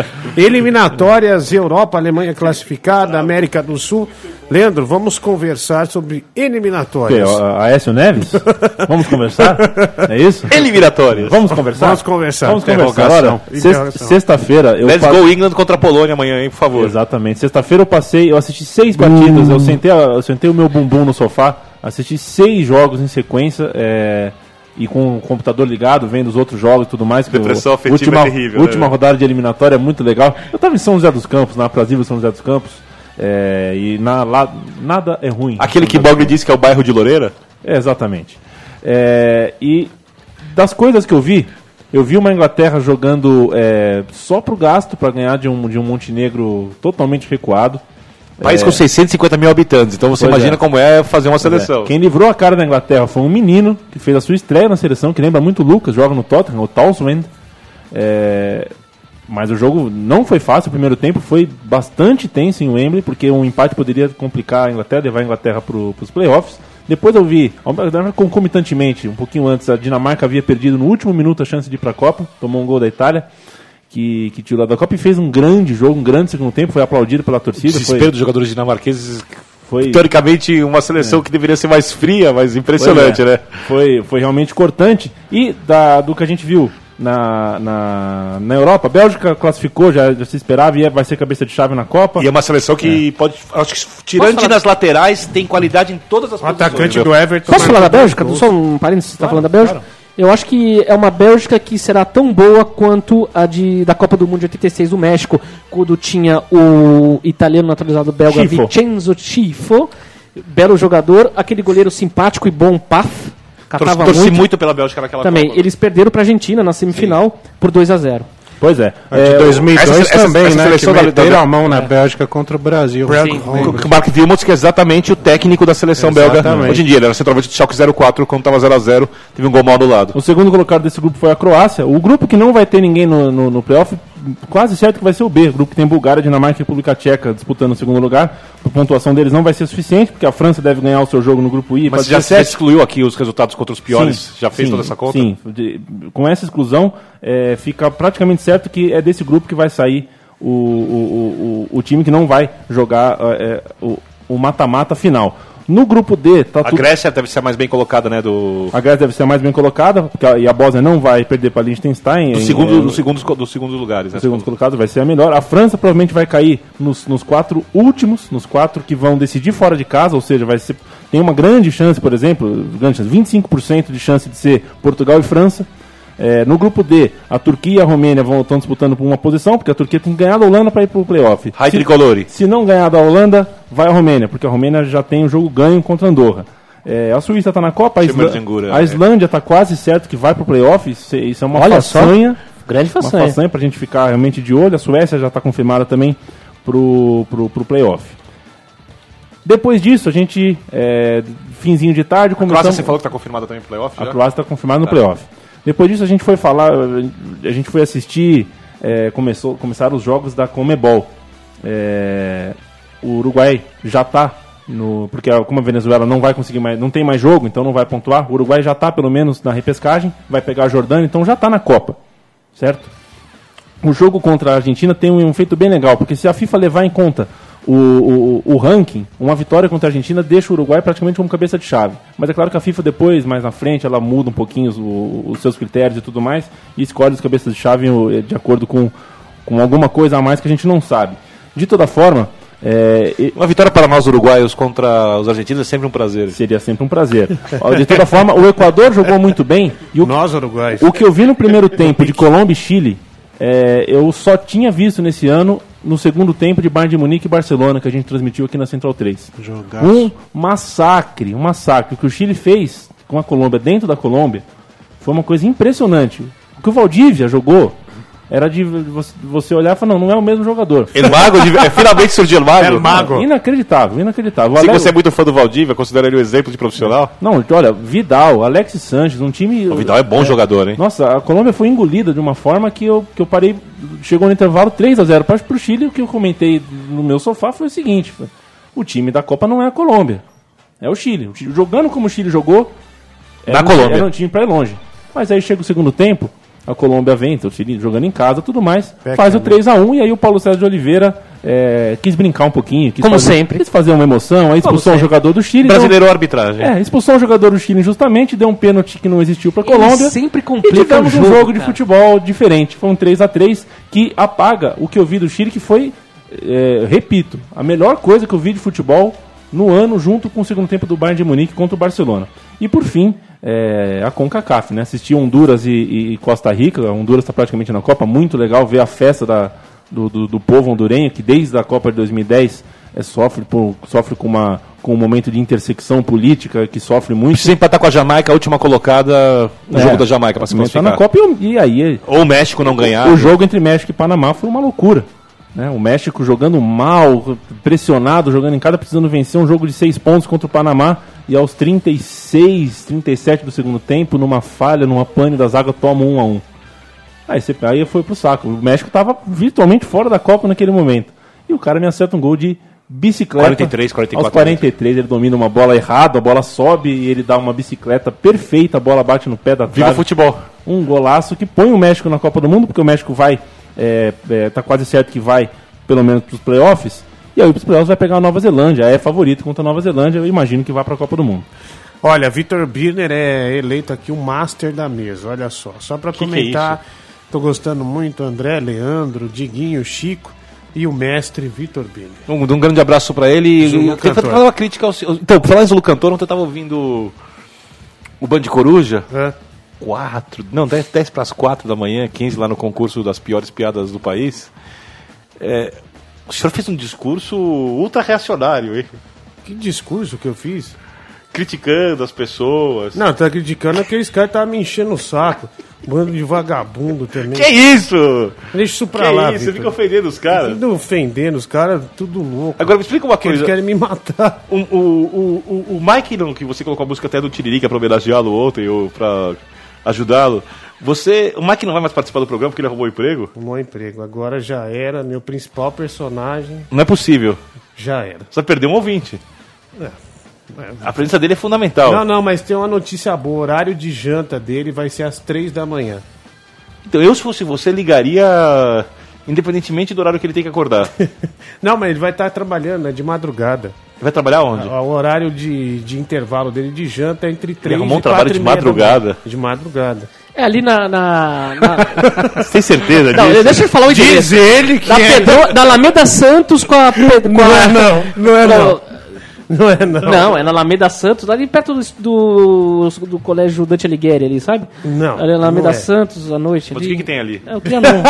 Eliminatórias, Europa, Alemanha classificada, América do Sul. Leandro, vamos conversar sobre Que, eliminatórias. a Aécio Neves? Vamos conversar? É isso? Eliminatórias. Vamos conversar? Vamos conversar. Vamos conversar. Interrogação. Olha, sexta- Interrogação. sexta-feira eu Let's pa- go England contra a Polônia amanhã, hein, por favor. Exatamente. Sexta-feira eu passei, eu assisti seis partidas, eu sentei, a- eu sentei o meu bumbum no sofá, assisti seis jogos em sequência, é, e com o computador ligado, vendo os outros jogos e tudo mais. que Depressão o- afetiva última, é terrível, né? Última rodada de eliminatória é muito legal. Eu estava em São José dos Campos, na Aprazível São José dos Campos, é, e na, lá, nada é ruim. Aquele que Bogli disse que é o bairro de Loureira? É, exatamente. É, e das coisas que eu vi, eu vi uma Inglaterra jogando é, só pro gasto para ganhar de um, de um Montenegro totalmente recuado. País É, com seiscentos e cinquenta mil habitantes, então você Pois imagina é. como é fazer uma seleção. É, quem livrou a cara da Inglaterra foi um menino que fez a sua estreia na seleção, que lembra muito o Lucas, joga no Tottenham, o Townsend. É, mas o jogo não foi fácil, o primeiro tempo foi bastante tenso em Wembley, porque um empate poderia complicar a Inglaterra, levar a Inglaterra para os playoffs. Depois eu vi, concomitantemente, um pouquinho antes, a Dinamarca havia perdido no último minuto a chance de ir para a Copa, tomou um gol da Itália, que, que tirou da Copa e fez um grande jogo, um grande segundo tempo, foi aplaudido pela O torcida. desespero Foi, dos jogadores dinamarqueses, foi, teoricamente uma seleção que deveria ser mais fria, mas impressionante, Pois é. né? Foi, foi realmente cortante. E da, do que a gente viu na, na, na Europa. A Bélgica classificou, já, já se esperava, e vai ser cabeça de chave na Copa. E é uma seleção que é. pode, acho que tirando falar... nas laterais, tem qualidade em todas as O atacante posições. do Everton. Posso falar da Bélgica? Só um parênteses, você está falando da Bélgica? Claro. Eu acho que é uma Bélgica que será tão boa quanto a de, da Copa do Mundo de oitenta e seis do México, quando tinha o italiano naturalizado belga Schifo. Vincenzo Schifo, belo jogador, aquele goleiro simpático e bom, Paf, catava Torci muito. muito pela Bélgica naquela Também, Copa. eles perderam para a Argentina na semifinal Sim. por dois a zero. Pois é. A de dois mil e dois essa, também, essa, essa né? Que da, meteram da, a mão na é. Bélgica contra o Brasil. Sim, o Mark Wilmots, que é exatamente o técnico da seleção Exatamente. belga. Hoje em dia, ele era centroavante do Schalke zero quatro, quando estava zero a zero, teve um gol mal anulado. O segundo colocado desse grupo foi a Croácia. O grupo que não vai ter ninguém no, no, no playoff, quase certo que vai ser o B. O grupo que tem Bulgária, Dinamarca e República Tcheca disputando o segundo lugar. A pontuação deles não vai ser suficiente, porque a França deve ganhar o seu jogo no grupo I. Mas já se excluiu aqui os resultados contra os piores? Sim, já fez sim, toda essa conta? Sim, de, com essa exclusão, é, fica praticamente certo que é desse grupo que vai sair o, o, o, o time que não vai jogar é, o, o mata-mata final. No grupo D, tá a tudo... Grécia deve ser a mais bem colocada, né? Do... A Grécia deve ser a mais bem colocada, porque a, e a Bósnia não vai perder para Liechtenstein. Do em, segundo, é, do segundos, dos segundos lugares. Né? Os segundos colocados vai ser a melhor. A França provavelmente vai cair nos, nos quatro últimos, nos quatro que vão decidir fora de casa, ou seja, vai ser, tem uma grande chance, por exemplo, grande chance, vinte e cinco por cento de chance de ser Portugal e França. É, no grupo D, a Turquia e a Romênia vão, estão disputando por uma posição, porque a Turquia tem que ganhar da Holanda para ir para o playoff. Se, tricolore. se não ganhar da Holanda, vai a Romênia, porque a Romênia já tem o jogo ganho contra a Andorra. É, a Suíça está na Copa, a, Isla... Angura, a Islândia está é. quase certo que vai para o playoff, isso, isso é uma Olha façanha. Só. Grande façanha. Uma façanha para a gente ficar realmente de olho. A Suécia já está confirmada também para o pro, pro playoff. Depois disso, a gente, é, finzinho de tarde... A Croácia você falou que está confirmada também no playoff? A Croácia está confirmada no tá. playoff. Depois disso a gente foi falar, a gente foi assistir, é, começou, começaram os jogos da Conmebol. É, o Uruguai já está, porque como a Venezuela não vai conseguir mais, não tem mais jogo, então não vai pontuar. O Uruguai já está pelo menos na repescagem, vai pegar a Jordânia, então já está na Copa, certo? O jogo contra a Argentina tem um efeito bem legal, porque se a FIFA levar em conta O, o, o ranking, uma vitória contra a Argentina deixa o Uruguai praticamente como cabeça de chave. Mas é claro que a FIFA depois, mais na frente, ela muda um pouquinho os, os seus critérios e tudo mais, e escolhe as cabeças de chave de acordo com, com alguma coisa a mais que a gente não sabe. De toda forma... É, uma vitória para nós uruguaios contra os argentinos é sempre um prazer. Seria sempre um prazer. De toda forma, o Equador jogou muito bem. E o, nós uruguaios. O que eu vi no primeiro tempo de Colômbia e Chile, é, eu só tinha visto nesse ano no segundo tempo de Bayern de Munique e Barcelona, que a gente transmitiu aqui na Central três. Jogaço. Um massacre, um massacre. O que o Chile fez com a Colômbia, dentro da Colômbia, foi uma coisa impressionante. O que o Valdívia jogou era de você olhar e falar, não, não é o mesmo jogador. El Mago, é, finalmente surgiu El Mago. El Mago. Inacreditável, inacreditável. Se Alex... você é muito fã do Valdívia, considera ele um exemplo de profissional? Não, olha, Vidal, Alexis Sanches, um time... O Vidal é bom é, jogador, hein? Nossa, a Colômbia foi engolida de uma forma que eu, que eu parei, chegou no intervalo três a zero para o Chile. O que eu comentei no meu sofá foi o seguinte, foi, o time da Copa não é a Colômbia, é o Chile. O Chile jogando como o Chile jogou, era, na um, Colômbia. Era um time para ir longe. Mas aí chega o segundo tempo, a Colômbia vem, o Chile jogando em casa, tudo mais, Peca, faz o três a um, e aí o Paulo César de Oliveira é, quis brincar um pouquinho, quis como fazer, sempre, quis fazer uma emoção, aí expulsou um jogador do Chile. Brasileiro deu, arbitragem. É, expulsou um jogador do Chile injustamente, deu um pênalti que não existiu para a Colômbia. Sempre complica e tivemos o jogo, um jogo de cara. futebol diferente. Foi um três a três que apaga o que eu vi do Chile, que foi, é, repito, a melhor coisa que eu vi de futebol no ano, junto com o segundo tempo do Bayern de Munique contra o Barcelona. E por fim, é, a CONCACAF, né? Assisti Honduras e, e Costa Rica. A Honduras está praticamente na Copa, muito legal ver a festa da, do, do, do povo hondurenho, que desde a Copa de dois mil e dez é, sofre, por, sofre com, uma, com um momento de intersecção política, que sofre muito. Precisa empatar com a Jamaica, a última colocada no é, jogo da Jamaica para se classificar. Tá na Copa e, e aí... Ou o México não ganhar. O, o jogo entre México e Panamá foi uma loucura. Né? O México jogando mal, pressionado, jogando em casa, precisando vencer um jogo de seis pontos contra o Panamá, e aos trinta e seis, trinta e sete do segundo tempo, numa falha, numa pane da zaga, toma um a um. Aí, você, aí foi pro saco. O México estava virtualmente fora da Copa naquele momento. E o cara me acerta um gol de bicicleta. quarenta e três, quarenta e quatro. Aos quarenta e três ele domina uma bola errada, a bola sobe e ele dá uma bicicleta perfeita, a bola bate no pé da trave. Viva futebol! Um golaço que põe o México na Copa do Mundo, porque o México vai... É, é, tá quase certo que vai pelo menos para os playoffs, e aí para os playoffs vai pegar a Nova Zelândia, é favorito contra a Nova Zelândia, eu imagino que vai para a Copa do Mundo. Olha, Vitor Birner é eleito aqui o master da mesa, olha só. Só pra Que que é comentar, isso? tô gostando muito, André, Leandro, Diguinho, Chico e o mestre Vitor Birner. Um, um grande abraço pra ele. Zulu Eu queria Cantor. fazer uma crítica ao... Então, por falar em Zulu Cantor, ontem eu tava ouvindo o Band Coruja. Hã? quatro, não, dez, dez para as quatro da manhã, quinze lá no concurso das piores piadas do país. É, o senhor fez um discurso ultra reacionário, hein? Que discurso que eu fiz? Criticando as pessoas. Não, tá criticando aqueles caras que estavam me enchendo o saco. Bando de vagabundo também. Que isso? Deixa isso pra Que lá, isso? Você Vitor. fica ofendendo os caras? Tudo ofendendo os caras, tudo louco. Agora me explica uma Porque eles coisa. querem me matar. O, o, o, o, o Mike, não, que você colocou a música até do Tiririca pra homenageá-lo ontem, ou pra ajudá-lo. Você, o Mike não vai mais participar do programa porque ele arrumou emprego? Um bom emprego. Agora já era, meu principal personagem Não é possível. já era. Você vai perder um ouvinte. É. A presença dele é fundamental. Não, não, mas tem uma notícia boa. O horário de janta dele vai ser às três da manhã. Então, eu, se fosse você, ligaria independentemente do horário que ele tem que acordar. Ele Não, mas ele vai estar trabalhando, é de madrugada. vai trabalhar onde? O horário de, de intervalo dele de janta é entre três arrumou um e trabalho quatro de e meia da madrugada. manhã. De madrugada. É ali na... na, na... Tem certeza Não, disso? deixa eu falar o endereço. ele Da, Pedro, da Alameda Santos com a... Com Não a é não, não é não. com- Não é não. Não, é na Alameda Santos, ali perto do, do, do colégio Dante Alighieri ali, sabe? Não, Ali na Alameda não é. Santos, à noite. Mas ali. o que, que tem ali? É o Trianon.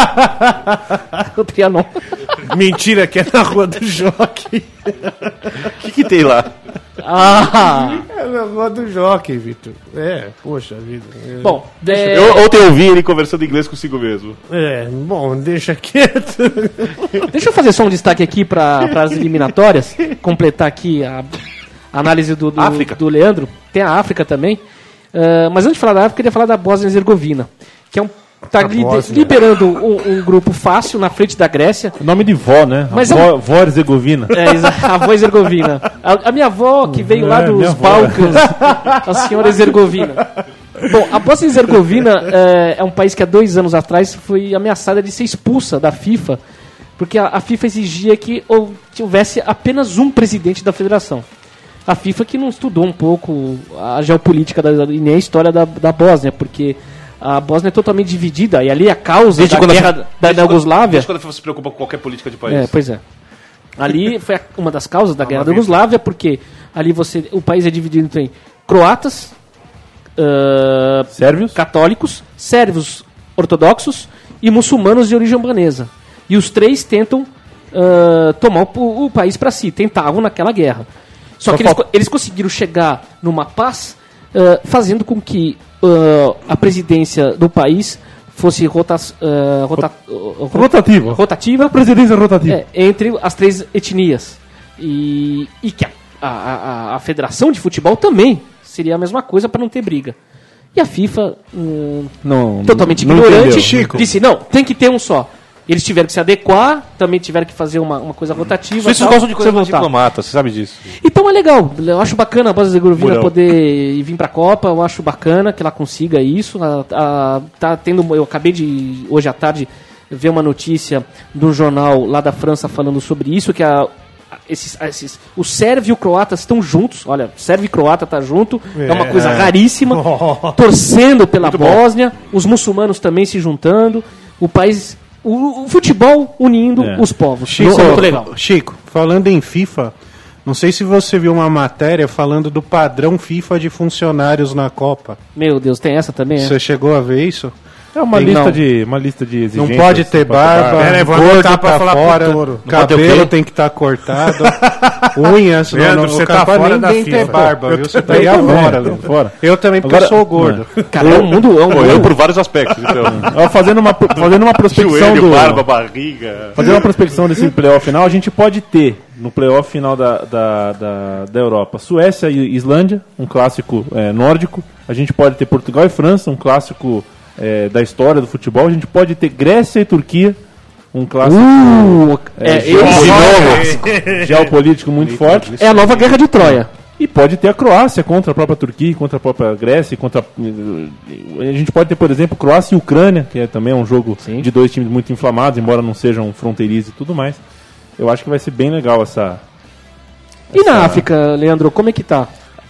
o Trianon. Mentira, que é na rua do Jockey. O que, que tem lá? Ah! É na rua do Jockey, Vitor. É, poxa vida. Bom, é, Eu, ontem eu ouvi ele conversando inglês consigo mesmo. É, bom, deixa quieto. deixa eu fazer só um destaque aqui para as eliminatórias, completar aqui a, a análise do, do, África. do Leandro. Tem a África também. Ah, mas antes de falar da África, eu queria falar da Bósnia e Herzegovina, que é um tá A lider- Bósnia. liberando um, um grupo fácil na frente da Grécia. Nome de vó, né? Mas a é vó, vó Herzegovina. É, exa- a avó Herzegovina. A, a minha avó, que veio lá É, minha dos avó. Balcãs, a senhora Herzegovina. Bom, a Bósnia e Herzegovina é, é um país que há dois anos atrás foi ameaçada de ser expulsa da FIFA, porque a, a FIFA exigia que hou- houvesse apenas um presidente da federação. A FIFA que não estudou um pouco a geopolítica da, e nem a história da, da Bósnia, porque a Bósnia é totalmente dividida, e ali a causa Desde da quando a guerra fi- da, desde da Iugoslávia... Desde quando você se preocupa com qualquer política de país? É, pois é. Ali foi a- uma das causas da guerra da Iugoslávia, porque ali você, o país é dividido em croatas, ah, Sérvios? católicos, sérvios ortodoxos e muçulmanos de origem albanesa. E os três tentam ah, tomar o, o país para si, tentavam naquela guerra. Só, Só que eles, falta- co- eles conseguiram chegar numa paz, ah, fazendo com que ah, a presidência do país fosse rota, ah, rota, rota- Rotativa. rotativa Presidência rotativa. é, entre as três etnias. E, e que a, a, a, a Federação de Futebol também seria a mesma coisa para não ter briga. E a FIFA, hum, Não, totalmente não ignorante, entendeu. Chico. disse: não, tem que ter um só. Eles tiveram que se adequar, também tiveram que fazer uma, uma coisa rotativa. Vocês tal, gostam de coisa pra mais voltar. diplomata, você sabe disso. Então é legal, eu acho bacana a Bósnia e Herzegovina Murão. poder vir pra Copa, eu acho bacana que ela consiga isso. A, a- tá tendo, eu acabei de, hoje à tarde, ver uma notícia do jornal lá da França falando sobre isso, que a, a- esses, a- esses, o sérvio e o croata estão juntos, olha, sérvio e croata tá junto, é, uma coisa raríssima, torcendo pela Bósnia, os muçulmanos também se juntando, o país, o, o futebol unindo É. os povos. Chico, Isso é muito legal. Chico, falando em FIFA, não sei se você viu uma matéria falando do padrão FIFA de funcionários na Copa. Meu Deus, tem essa também, é? Você chegou a ver isso? É uma Tem- lista, não. de, uma lista de Não exigências. pode ter Não pode barba, Pera aí, vou gordo anotar pra tá falar pro fora, touro. pode ter o cabelo quê? tem que estar cortado, unhas, Leandro, não, não, você o tá cara fora nem da tem FIFA. ter barba, Eu viu? Você tá Eu aí também, agora, tô Leandro. fora. Eu também, porque Agora- eu sou gordo. Cara, é um mundo, é um Pô, eu mundo. por vários aspectos, então. Ó, fazendo uma, fazendo uma prospecção Joelho, do... barba, barriga. Fazendo uma prospecção desse playoff final, a gente pode ter no playoff final da, da, da, da Europa Suécia e Islândia, um clássico é, nórdico. A gente pode ter Portugal e França, um clássico é, da história do futebol. A gente pode ter Grécia e Turquia, um clássico Uh, é, é, esse- geopolítico muito forte. é a nova guerra de Troia. E pode ter a Croácia contra a própria Turquia, contra a própria Grécia, contra a gente pode ter, por exemplo, Croácia e Ucrânia, que é também um jogo de dois times muito inflamados, embora não sejam fronteiriços e tudo mais. Eu acho que vai ser bem legal essa... E na África, Leandro, como é que tá?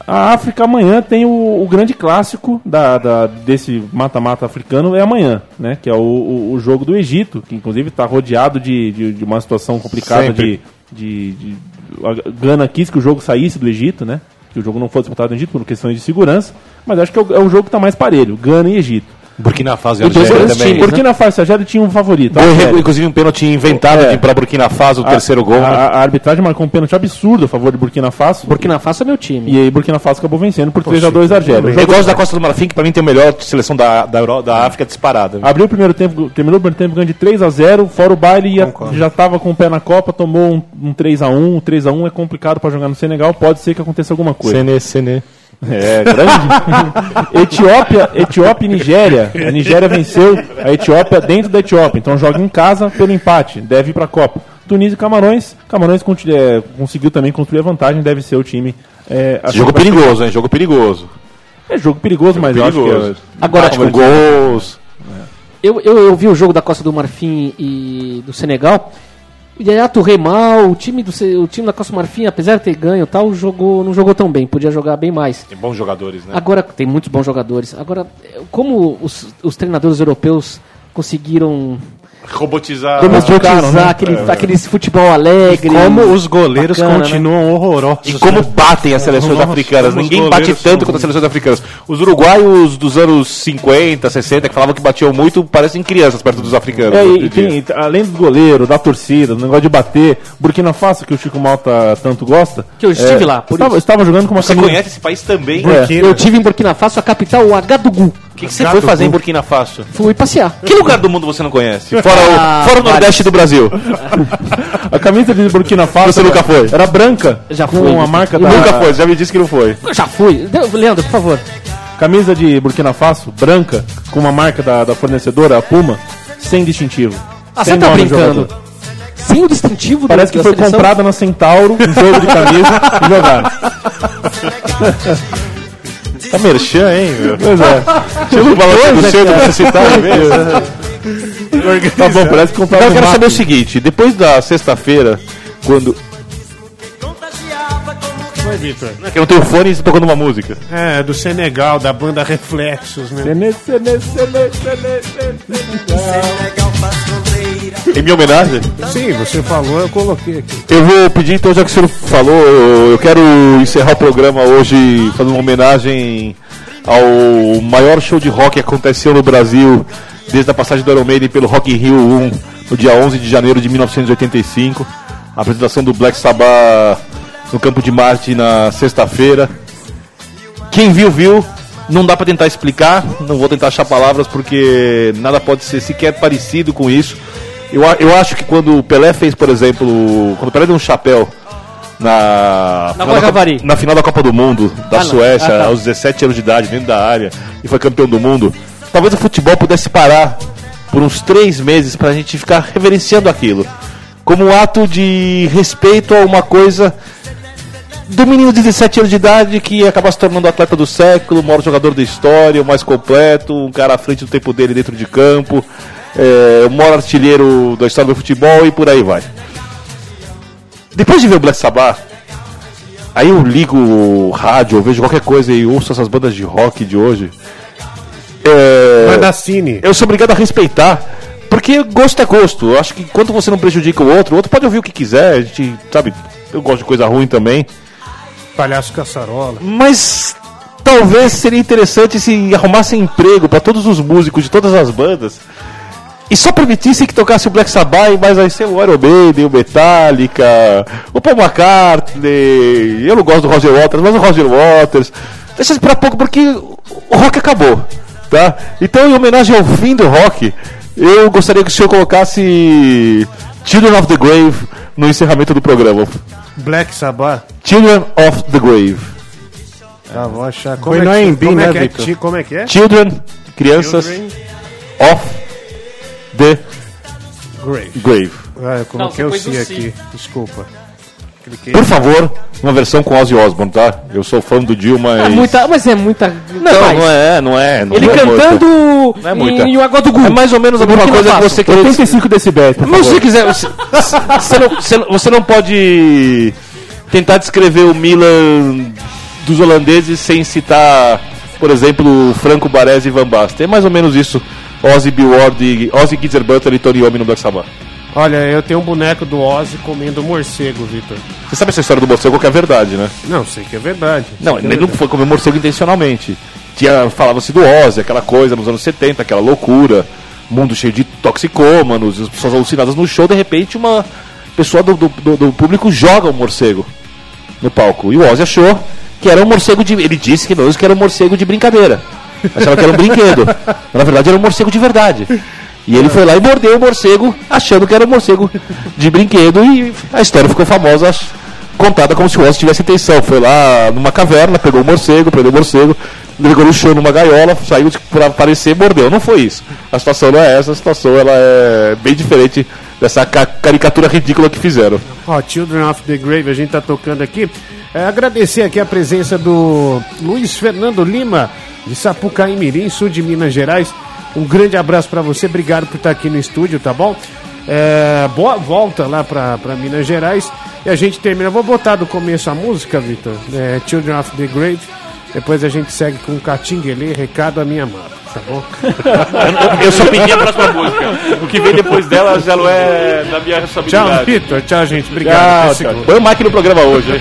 A África amanhã tem o, o grande clássico da, da, desse mata-mata africano, é amanhã, né? Que é o, o, o jogo do Egito, que inclusive está rodeado de, de, de uma situação complicada de, de, de, de... A Gana quis que o jogo saísse do Egito, né? Que o jogo não fosse disputado no Egito por questões de segurança, mas acho que é o, é o jogo que está mais parelho, Gana e Egito. Burkina Faso e E dois Argélia grandes também. times, Burkina Faso e Argélia tinham um favorito. Gol, Argélia. inclusive um pênalti inventado É. para Burkina Faso, o terceiro gol. A, né? a, a arbitragem marcou um pênalti absurdo a favor de Burkina Faso. Burkina Faso é meu time. E aí Burkina Faso acabou vencendo por três a dois a Argélia. O Eu jogo gosto da Costa do Marfim, que pra mim tem a melhor seleção da, da, Euro, da África disparada. abriu o primeiro tempo, terminou o primeiro tempo ganhando de três a zero, fora o baile, ia, já estava com o pé na Copa, tomou um, um três a um. O três a um é complicado para jogar no Senegal, pode ser que aconteça alguma coisa. Sene, Sene. É, grande. Etiópia, Etiópia e Nigéria. A Nigéria venceu a Etiópia dentro da Etiópia, então joga em casa pelo empate, deve ir para a Copa. Tunísia e Camarões, Camarões continu- é, conseguiu também construir a vantagem, deve ser o time. É, acho Jogo que vai- perigoso, hein? Jogo perigoso. É jogo perigoso, mas eu perigoso. acho que é, Agora, Bate com gols. Eu, eu, eu vi o jogo da Costa do Marfim e do Senegal. O Yaya Touré mal, o time, do, Ce- o time da Costa do Marfim, apesar de ter ganho e tal, jogou, não jogou tão bem, podia jogar bem mais. Tem bons jogadores, né? Agora, tem muitos bons jogadores. Agora, como os, os treinadores europeus conseguiram Robotizar. robotizar né? aquele, aquele futebol alegre. Como os goleiros bacana, né? continuam horrorosos. E como batem as seleções Nossa, africanas. como os Ninguém bate goleiros tanto são quanto as seleções africanas. Os uruguaios dos anos cinquenta, sessenta, que falavam que batiam muito, parecem crianças perto dos africanos. É, hoje e em dia. tem, além do goleiro, da torcida, do negócio de bater, Burkina Faso, que o Chico Malta tanto gosta. Que eu estive é, lá, por estava, isso. estava jogando com uma Você camisa- conhece esse país também? É. Burkina. Eu tive em Burkina Faso, a capital, o Agadugu. O que, que você foi fazer em Burkina Faso? Fui passear. Que lugar do mundo você não conhece? Fora Ah, o, fora o Nordeste do Brasil. A camisa de Burkina Faso Você era, nunca foi? era branca, Já com fui. a marca E da Nunca foi, já me disse que não foi. Eu já fui. Deu- Leandro, por favor. camisa de Burkina Faso, branca, com uma marca da, da fornecedora, a Puma, sem distintivo. Ah, Sem você tá nome do brincando? jogador. Sem o distintivo Parece da, que da foi seleção? comprada na Centauro, um jogo de camisa e jogaram. Tá merchan, hein, meu? Pois é. Você não fala que do centro pra citar mesmo? Tá bom, parece que compraram Então eu quero no saber o Mac. seguinte, depois da sexta-feira, quando... Oi, Vitor. Não é que eu não tenho fone e você tocando uma música. É, do Senegal, da banda Reflexos, né? Sene, sene, sene, sene, sene. Em minha homenagem, Sim, você falou, eu coloquei aqui. eu vou pedir, então, já que o senhor falou, eu eu quero encerrar o programa hoje fazendo uma homenagem ao maior show de rock que aconteceu no Brasil desde a passagem do Iron Maiden pelo Rock in Rio um, no dia onze de janeiro de mil novecentos e oitenta e cinco. A apresentação do Black Sabbath no Campo de Marte na sexta-feira. Quem viu, viu. Não dá pra tentar explicar, não vou tentar achar palavras porque nada pode ser sequer parecido com isso. Eu, a- eu acho que quando o Pelé fez, por exemplo, quando o Pelé deu um chapéu na, Na final, da, Guajavari. Copa- na final da Copa do Mundo da Ah, não. Suécia, Ah, tá. aos dezessete anos de idade, dentro da área, e foi campeão do mundo, talvez o futebol pudesse parar por uns três meses pra gente ficar reverenciando aquilo. Como um ato de respeito a uma coisa do menino de dezessete anos de idade que acaba se tornando o atleta do século, o maior jogador da história, o mais completo, um cara à frente do tempo dele dentro de campo, é, o maior artilheiro da história do futebol e por aí vai. Depois de ver o Black Sabbath, aí eu ligo o rádio, eu vejo qualquer coisa e ouço essas bandas de rock de hoje. É, Vai da Cine. eu sou obrigado a respeitar, porque gosto é gosto. Eu acho que enquanto você não prejudica o outro, o outro pode ouvir o que quiser, a gente, sabe, eu gosto de coisa ruim também. Palhaço Caçarola. Mas talvez seria interessante se arrumassem emprego para todos os músicos de todas as bandas e só permitissem que tocasse o Black Sabbath, mas aí ser o Iron Maiden, o Metallica, o Paul McCartney. Eu não gosto do Roger Waters, mas o Roger Waters. Deixa isso pra pouco porque o rock acabou, tá? Então, em homenagem ao fim do rock, eu gostaria que o senhor colocasse Children of the Grave no encerramento do programa. Black Sabbath. Children of the Grave. Tá, vou achar. Como Foi é no que, A M B, como é né, que é? Victor? Ti- Como é que é? Children, crianças, Children of the Grave. Grave. Ah, eu coloquei Não, o você pôs Si o Si. aqui. Desculpa. Cliquei. Por favor, uma versão com Ozzy Osbourne, tá? Eu sou fã do Dio, mas... É muita, mas é muita. Não, demais. não é, não é. Não Ele é cantando Não é muita. em, em Agadugu. É mais ou menos a mesma Burkina coisa que Faso. você quer... oitenta e cinco decibéis, por Mas se favor. você quiser... Você, você, não, você, não- você não pode tentar descrever o Milan dos holandeses sem citar, por exemplo, Franco Baresi e Van Basten. É mais ou menos isso. Ozzy, Bill Ward, Ozzy, Geezer Butler e Tony Iommi no Black Sabbath. Olha, eu tenho um boneco do Ozzy comendo morcego, Vitor. Você sabe essa história do morcego que é verdade, né? Não, sei que é verdade. Não, ele ele não foi comer morcego intencionalmente. Tinha, falava-se do Ozzy, aquela coisa nos anos setenta, aquela loucura, mundo cheio de toxicômanos, as pessoas alucinadas no show, de repente uma pessoa do, do, do público joga um morcego no palco. E o Ozzy achou que era um morcego de... Ele disse que não, que era um morcego de brincadeira. Achava que era um brinquedo. Na verdade era um morcego de verdade. E ele foi lá e mordeu o morcego, achando que era um morcego de brinquedo, e a história ficou famosa, contada como se o Ozzy tivesse intenção. Foi lá numa caverna, pegou o morcego, prendeu o morcego, ligou no chão numa gaiola, saiu para aparecer e mordeu. Não foi isso. A situação não é essa, a situação ela é bem diferente dessa ca- caricatura ridícula que fizeram. Ó, oh, Children of the Grave, a gente tá tocando aqui. É, agradecer aqui a presença do Luiz Fernando Lima, de Sapucaí Mirim, sul de Minas Gerais. Um grande abraço para você, obrigado por estar aqui no estúdio, tá bom? É, boa volta lá para Minas Gerais. E a gente termina, vou botar do começo a música, Vitor, é, Children of the Grave. Depois a gente segue com Catinguelê, Recado à Minha Amada, tá bom? Eu só pedi a próxima música. O que vem depois dela já não é da minha responsabilidade. Tchau, Vitor, tchau, gente, obrigado. Tchau, tchau. Põe o Mike no programa hoje, hein?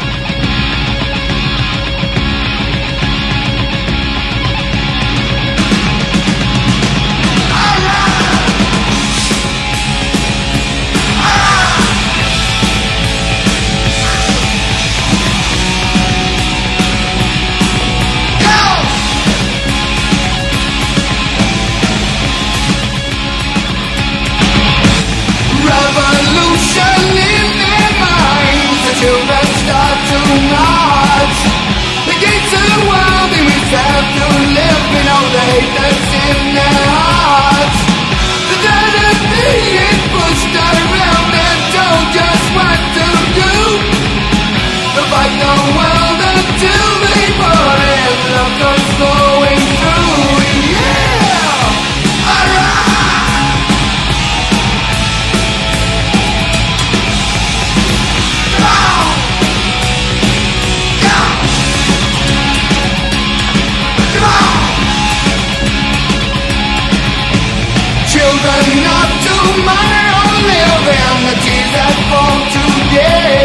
Children of tomorrow live in the tears that fall today.